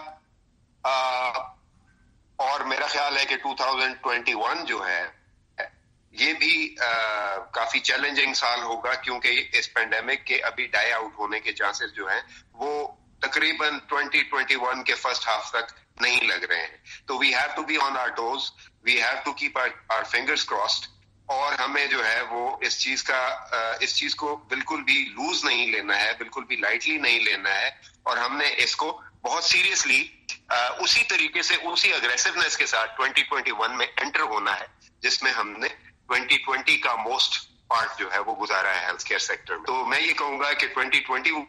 اور میرا خیال ہے کہ 2021 جو ہے یہ بھی کافی چیلنجنگ سال ہوگا, کیونکہ اس پینڈیمک کے ابھی ڈائی آؤٹ ہونے کے چانسز جو ہیں وہ تقریباً 2021 کے فرسٹ ہاف تک نہیں لگ رہے ہیں. تو we have to be on our toes, we have to keep our fingers crossed, اور ہمیں جو ہے وہ اس چیز کو بالکل بھی لوز نہیں لینا ہے, بالکل بھی لائٹلی نہیں لینا ہے, اور ہم نے اس کو بہت سیریسلی اسی طریقے سے اسی اگریسونیس کے ساتھ 2021 میں انٹر ہونا ہے جس میں ہم نے 2020 کا موسٹ پارٹ جو ہے وہ گزارا ہے ہیلتھ کیئر سیکٹر میں. تو میں یہ کہوں گا کہ 2020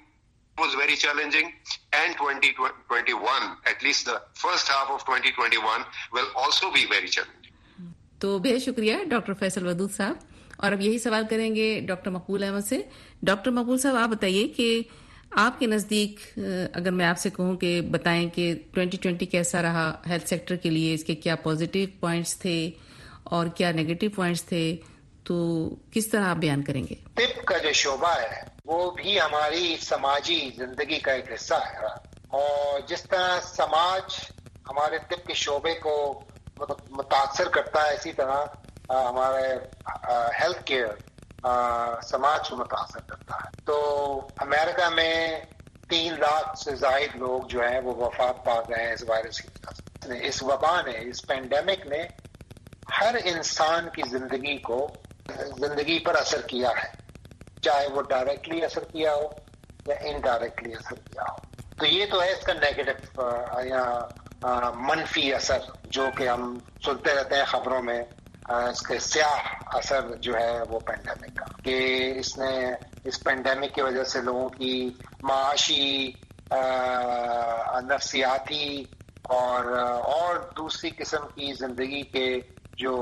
was very challenging, and 2021, at least the first half of 2021, will also be very challenging. तो बेहद शुक्रिया डॉक्टर फैसल वदूद साहब, और अब यही सवाल करेंगे डॉक्टर मकबूल अहमद से। डॉक्टर मकबूल साहब, आप बताइए कि आपके नज़दीक अगर मैं आपसे कहूं कि बताएं कि 2020 कैसा रहा हेल्थ सेक्टर के लिए, इसके क्या पॉजिटिव पॉइंट्स थे और क्या नेगेटिव पॉइंट्स थे, तो किस तरह आप बयान करेंगे? तिब का जो शोबा है वो भी हमारी समाजी जिंदगी का एक हिस्सा है, और जिस तरह समाज हमारे तिब के शोबे को मुतासर करता है, इसी तरह हमारे हेल्थ केयर समाज को मुतासर करता है। तो अमेरिका में 3 लाख से जायद लोग जो हैं वो वफात पा गए हैं इस वायरस की वजह से। इस वबा ने, इस पेंडेमिक ने हर इंसान की जिंदगी पर असर किया है, चाहे वो डायरेक्टली असर किया हो या इनडायरेक्टली असर किया हो। तो ये तो है इसका नेगेटिव या मनफी असर, जो कि हम सुनते रहते हैं खबरों में, इसके स्याह असर जो है वो पेंडेमिक का, कि इसने इस पेंडेमिक की वजह से लोगों की माशी, नफ्सियाती और दूसरी किस्म की जिंदगी के जो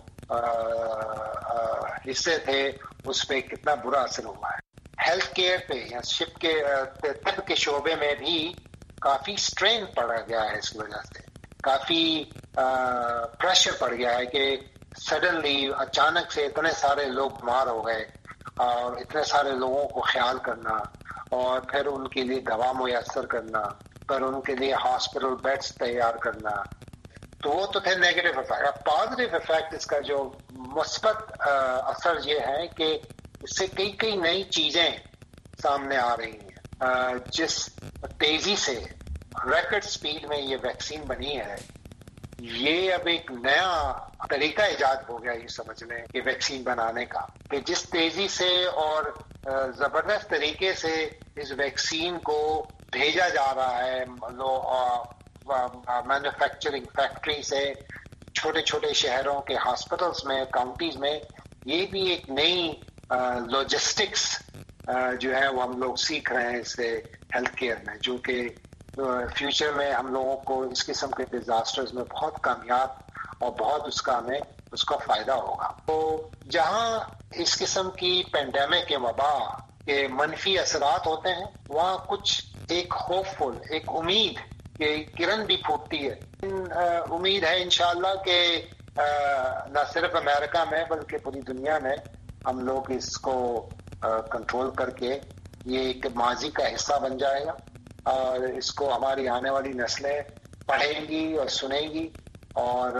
हिस्से थे उस पे कितना बुरा असर हुआ है। हेल्थ केयर पे या शिप के तिब के शोबे में भी काफी स्ट्रेन पड़ गया है, इस वजह से काफी प्रेशर पड़ गया है कि सडनली अचानक से इतने सारे लोग बीमार हो गए, और इतने सारे लोगों को ख्याल करना और फिर उनके लिए दवा मुयस्सर करना, फिर उनके लिए हॉस्पिटल बेड्स तैयार करना, तो वो तो थे नेगेटिव इफेक्ट। पॉजिटिव इफेक्ट इसका जो मुस्बत असर ये है कि इससे कई नई चीजें सामने आ रही हैं। जिस तेजी से रैकेट स्पीड में ये वैक्सीन बनी है, ये अब एक नया तरीका इजाद हो गया ये समझ लें कि वैक्सीन बनाने का, कि जिस तेजी से और जबरदस्त तरीके से इस वैक्सीन को भेजा जा रहा है मैन्युफैक्चरिंग फैक्ट्री से छोटे छोटे शहरों के हॉस्पिटल्स में, काउंटीज में, ये भी एक नई लॉजिस्टिक्स जो है वो हम लोग सीख रहे हैं इससे हेल्थ केयर में, जो कि फ्यूचर में हम लोगों को इस किस्म के डिजास्टर्स में बहुत कामयाब और बहुत उसका फायदा होगा। तो जहाँ इस किस्म की पेंडेमिक के वबा के मनफी असरात होते हैं, वहाँ कुछ एक होपफुल, एक उम्मीद कि किरण भी फूटती है। उम्मीद है इंशाअल्लाह कि न सिर्फ अमेरिका में बल्कि पूरी दुनिया में हम लोग इसको कंट्रोल करके ये एक माजी का हिस्सा बन जाएगा, और इसको हमारी आने वाली नस्लें पढ़ेंगी और सुनेंगी, और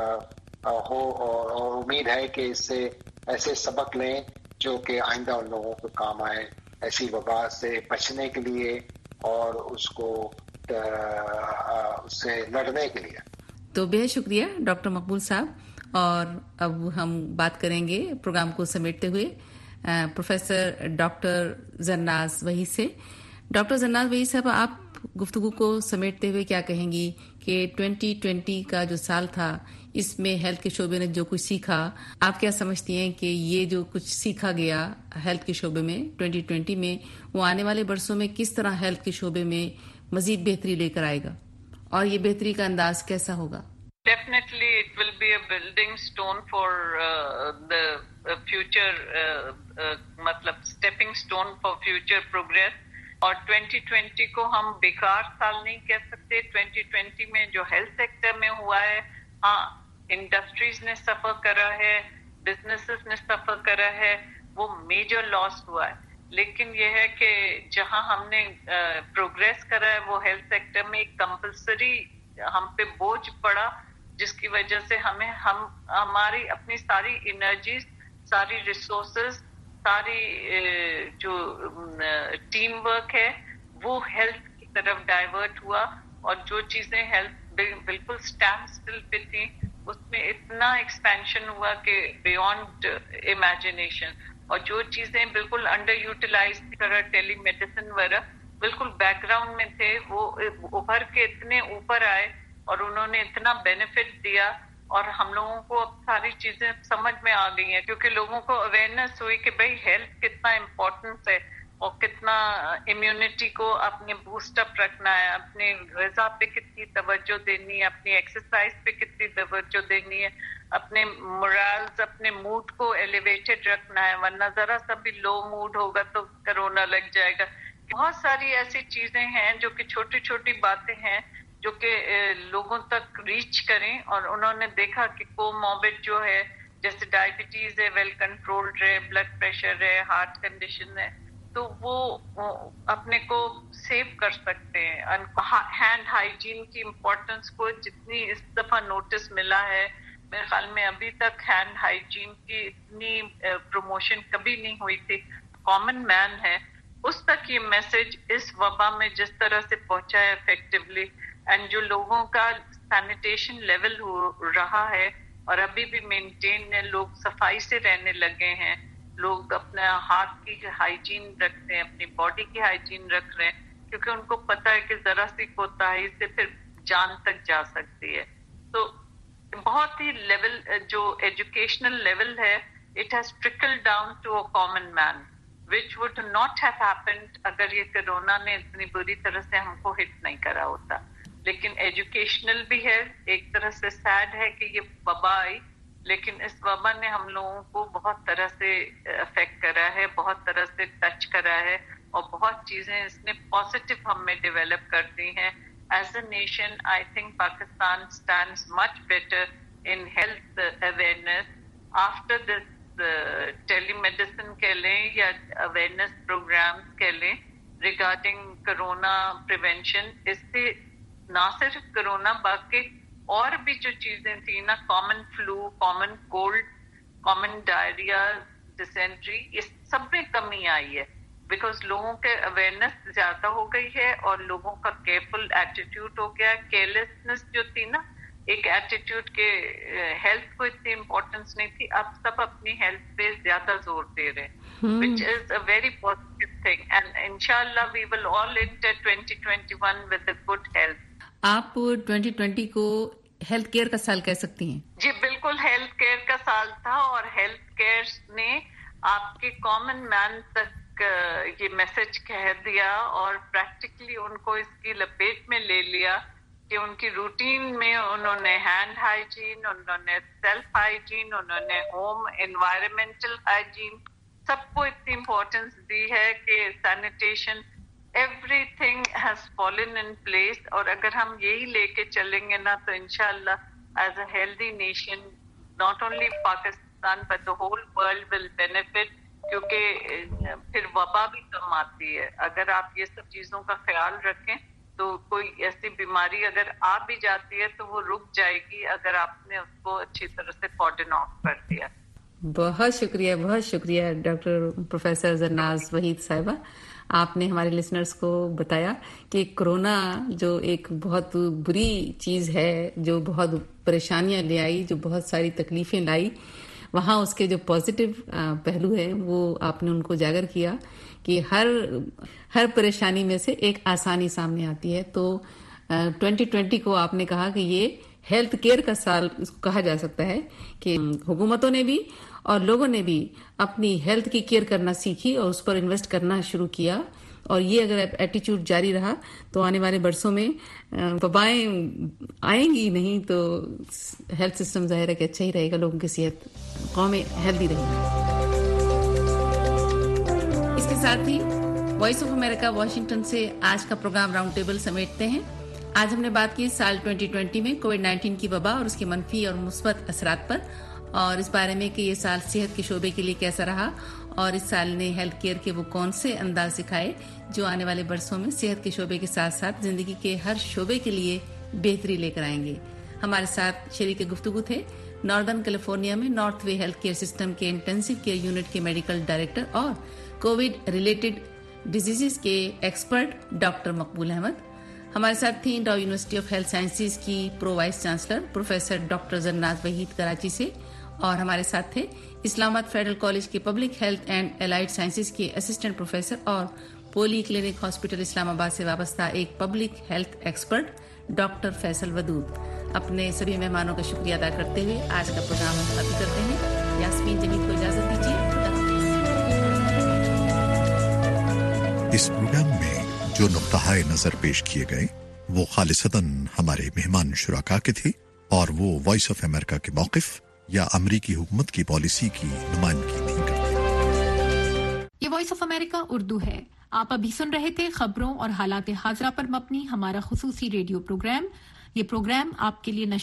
उम्मीद है कि इससे ऐसे सबक लें जो कि आइंदा उन लोगों को काम आए, ऐसी वबा से बचने के लिए और उससे लड़ने के लिए। तो बेहद शुक्रिया डॉक्टर मकबूल साहब, और अब हम बात करेंगे प्रोग्राम को समेटते हुए प्रोफेसर डॉक्टर जन्नाज वही से। डॉक्टर जन्नाज वही साहब, आप गुफ्तगू को समेटते हुए क्या कहेंगी कि 2020 का जो साल था, इसमें हेल्थ के शोबे ने जो कुछ सीखा, आप क्या समझती हैं कि ये जो कुछ सीखा गया हेल्थ के शोबे में 2020 में, वो आने वाले बरसों में किस तरह हेल्थ के शोबे में मजीद बेहतरी लेकर आएगा, और ये बेहतरी का अंदाज कैसा होगा? Definitely it will be a building stone for the future, मतलब stepping stone for future progress. और 2020 को हम बेकार साल नहीं कह सकते। 2020 में जो हेल्थ सेक्टर में हुआ है, हाँ, इंडस्ट्रीज ने सफर करा है, बिजनेसेस ने सफर करा है, वो मेजर लॉस हुआ है। लेकिन ये है कि जहां हमने प्रोग्रेस करा है वो हेल्थ सेक्टर में एक कंपल्सरी हम पे बोझ पड़ा, जिसकी वजह से हमारी अपनी सारी एनर्जीज, सारी रिसोर्सेज, सारी जो टीम वर्क है वो हेल्थ की तरफ डाइवर्ट हुआ, और जो चीजें हेल्थ बिल्कुल स्टैंड स्टिल पे थी उसमें इतना एक्सपेंशन हुआ कि बियॉन्ड इमेजिनेशन, और जो चीजें बिल्कुल अंडर यूटिलाइज तरह टेली मेडिसिन वगैरह बिल्कुल बैकग्राउंड में थे, वो उभर के इतने ऊपर आए और उन्होंने इतना बेनिफिट दिया, और हम लोगों को अब सारी चीजें समझ में आ गई हैं, क्योंकि लोगों को अवेयरनेस हुई कि भाई हेल्थ कितना इम्पोर्टेंट है, اور کتنا امیونٹی کو اپنے بوسٹ اپ رکھنا ہے, اپنے غذا پہ کتنی توجہ دینی ہے, اپنی ایکسرسائز پہ کتنی توجہ دینی ہے, اپنے مورالز, اپنے موڈ کو ایلیویٹڈ رکھنا ہے, ورنہ ذرا سا بھی لو موڈ ہوگا تو کرونا لگ جائے گا. بہت ساری ایسی چیزیں ہیں جو کہ چھوٹی چھوٹی باتیں ہیں جو کہ لوگوں تک ریچ کریں, اور انہوں نے دیکھا کہ کوموربڈ جو ہے جیسے ڈائبٹیز ہے ویل کنٹرولڈ رہے, بلڈ پریشر ہے, ہارٹ کنڈیشن ہے, تو وہ اپنے کو سیو کر سکتے ہیں. ہینڈ ہائیجین کی امپورٹنس کو جتنی اس دفعہ نوٹس ملا ہے, میرے خیال میں ابھی تک ہینڈ ہائیجین کی اتنی پروموشن کبھی نہیں ہوئی تھی. کامن مین ہے اس تک یہ میسج اس وبا میں جس طرح سے پہنچا ہے افیکٹولی, اینڈ جو لوگوں کا سینیٹیشن لیول ہو رہا ہے اور ابھی بھی مینٹین ہے, لوگ صفائی سے رہنے لگے ہیں, لوگ اپنا ہاتھ کی ہائیجین رکھتے ہیں, اپنی باڈی کی ہائیجین رکھ رہے ہیں, کیونکہ ان کو پتا ہے کہ ذرا سی کوتاہی سے پھر جان تک جا سکتی ہے. تو بہت ہی لیول جو ایجوکیشنل لیول ہے, it has trickle down to a common man which would not have happened اگر یہ کرونا نے اتنی بری طرح سے ہم کو ہٹ نہیں کرا ہوتا. لیکن ایجوکیشنل بھی ہے, ایک طرح سے سیڈ ہے کہ یہ وبا آئی, لیکن اس وبا نے ہم لوگوں کو بہت طرح سے افیکٹ کرا ہے, بہت طرح سے ٹچ کرا ہے, اور بہت چیزیں اس نے پازیٹیو ہم میں ڈیولپ کر دی ہیں. As a nation I think Pakistan stands much better in health awareness after this telemedicine کہہ لیں یا اویئرنیس پروگرامس کہہ لیں ریگارڈنگ کرونا پریونشن. اس سے نہ صرف کرونا باقی اور بھی جو چیزیں تھیں نا, common flu, common cold, common diarrhoea, dysentery, اس سب میں کمی آئی ہے بیکاز لوگوں کے اویئرنیس زیادہ ہو گئی ہے اور لوگوں کا کیئرفل ایٹیٹیوڈ ہو گیا. کیئرلیسنس جو تھی نا, ایک ایٹیٹیوڈ کے ہیلتھ کو اتنی امپورٹنس نہیں تھی, اب سب اپنی ہیلتھ پہ زیادہ زور دے رہے ہیں, which is a very positive thing and inshallah we will all enter 2021 with a good health. آپ 2020 کو ہیلتھ کیئر کا سال کہہ سکتی ہیں؟ جی بالکل, ہیلتھ کیئر کا سال تھا, اور ہیلتھ کیئر نے آپ کے کامن مین تک یہ میسج کہہ دیا اور پریکٹیکلی ان کو اس کی لپیٹ میں لے لیا کہ ان کی روٹین میں انہوں نے ہینڈ ہائیجین, انہوں نے سیلف ہائیجین, انہوں نے ہوم انوائرمنٹل ہائیجین, سب کو اتنی امپورٹنس دی ہے کہ sanitation everything has fallen in place. اور اگر ہم یہی لے کے چلیں گے نا تو انشاءاللہ as a healthy nation not only Pakistan but the whole world will benefit, کیونکہ پھر وبا بھی کم آتی ہے. اگر آپ یہ سب چیزوں کا خیال رکھیں تو کوئی ایسی بیماری اگر آ بھی جاتی ہے تو وہ رک جائے گی اگر آپ نے اس کو اچھی طرح سے کارڈن آف کر دیا. بہت شکریہ, بہت شکریہ ڈاکٹر پروفیسر زرناز وحید صاحبہ. آپ نے ہمارے لسنرز کو بتایا کہ کرونا جو ایک بہت بری چیز ہے, جو بہت پریشانیاں لے آئی, جو بہت ساری تکلیفیں لائی, وہاں اس کے جو پازیٹیو پہلو ہے وہ آپ نے ان کو اجاگر کیا کہ ہر پریشانی میں سے ایک آسانی سامنے آتی ہے. تو 2020 کو آپ نے کہا کہ یہ ہیلتھ کیئر کا سال اس کو کہا جا سکتا ہے کہ حکومتوں نے بھی اور لوگوں نے بھی اپنی ہیلتھ کی کیئر کرنا سیکھی اور اس پر انویسٹ کرنا شروع کیا. اور یہ اگر ایٹیچیوڈ جاری رہا تو آنے والے برسوں میں وبائیں آئیں گی نہیں, تو ہیلتھ سسٹم ظاہر ہے کہ اچھا ہی رہے گا, لوگوں کی صحت, قومیں ہیلتھی رہیں گی. اس کے ساتھ ہی وائس آف امریکہ واشنگٹن سے آج کا پروگرام راؤنڈ ٹیبل سمیٹتے ہیں. آج ہم نے بات کی سال 2020 میں کووڈ-19 کی وبا اور اس کے منفی اور مثبت اثرات پر, اور اس بارے میں کہ یہ سال صحت کے شعبے کے لیے کیسا رہا, اور اس سال نے ہیلتھ کیئر کے وہ کون سے انداز سکھائے جو آنے والے برسوں میں صحت کے شعبے کے ساتھ ساتھ زندگی کے ہر شعبے کے لیے بہتری لے کر آئیں گے. ہمارے ساتھ شریک گفتگو تھے ناردرن کیلیفورنیا میں نارتھ وے ہیلتھ کیئر سسٹم کے انٹینسو کیئر یونٹ کے میڈیکل ڈائریکٹر اور کووڈ ریلیٹڈ ڈیزیزز کے ایکسپرٹ ڈاکٹر مقبول احمد. ہمارے ساتھ تھیں Dow university of health sciences کی pro vice chancellor professor doctor Zarnaz Waheed Karachi سے, اور ہمارے ساتھ تھے اسلام آباد فیڈرل کالج کے public health and allied sciences کے اسسٹنٹ پروفیسر اور polyclinic hospital Islamabad سے وابستہ ایک public health expert doctor Faisal Wadood. اپنے سبھی مہمانوں کا شکریہ ادا کرتے ہوئے آج کا پروگرام ہم ختم کرتے ہیں. یاسمین جمیل کو اجازت دیجیے. اس پروگرام میں جو نقطہ نظر پیش کیے گئے وہ خالصتاً ہمارے مہمان شرکاء کے تھے اور وہ وائس آف امریکہ کے موقف یا امریکی حکومت کی پالیسی کی نمائندگی نہیں کرتے۔ یہ وائس آف امریکہ اردو ہے۔ آپ ابھی سن رہے تھے خبروں اور حالات حاضرہ پر مبنی ہمارا خصوصی ریڈیو پروگرام۔ یہ پروگرام آپ کے لیے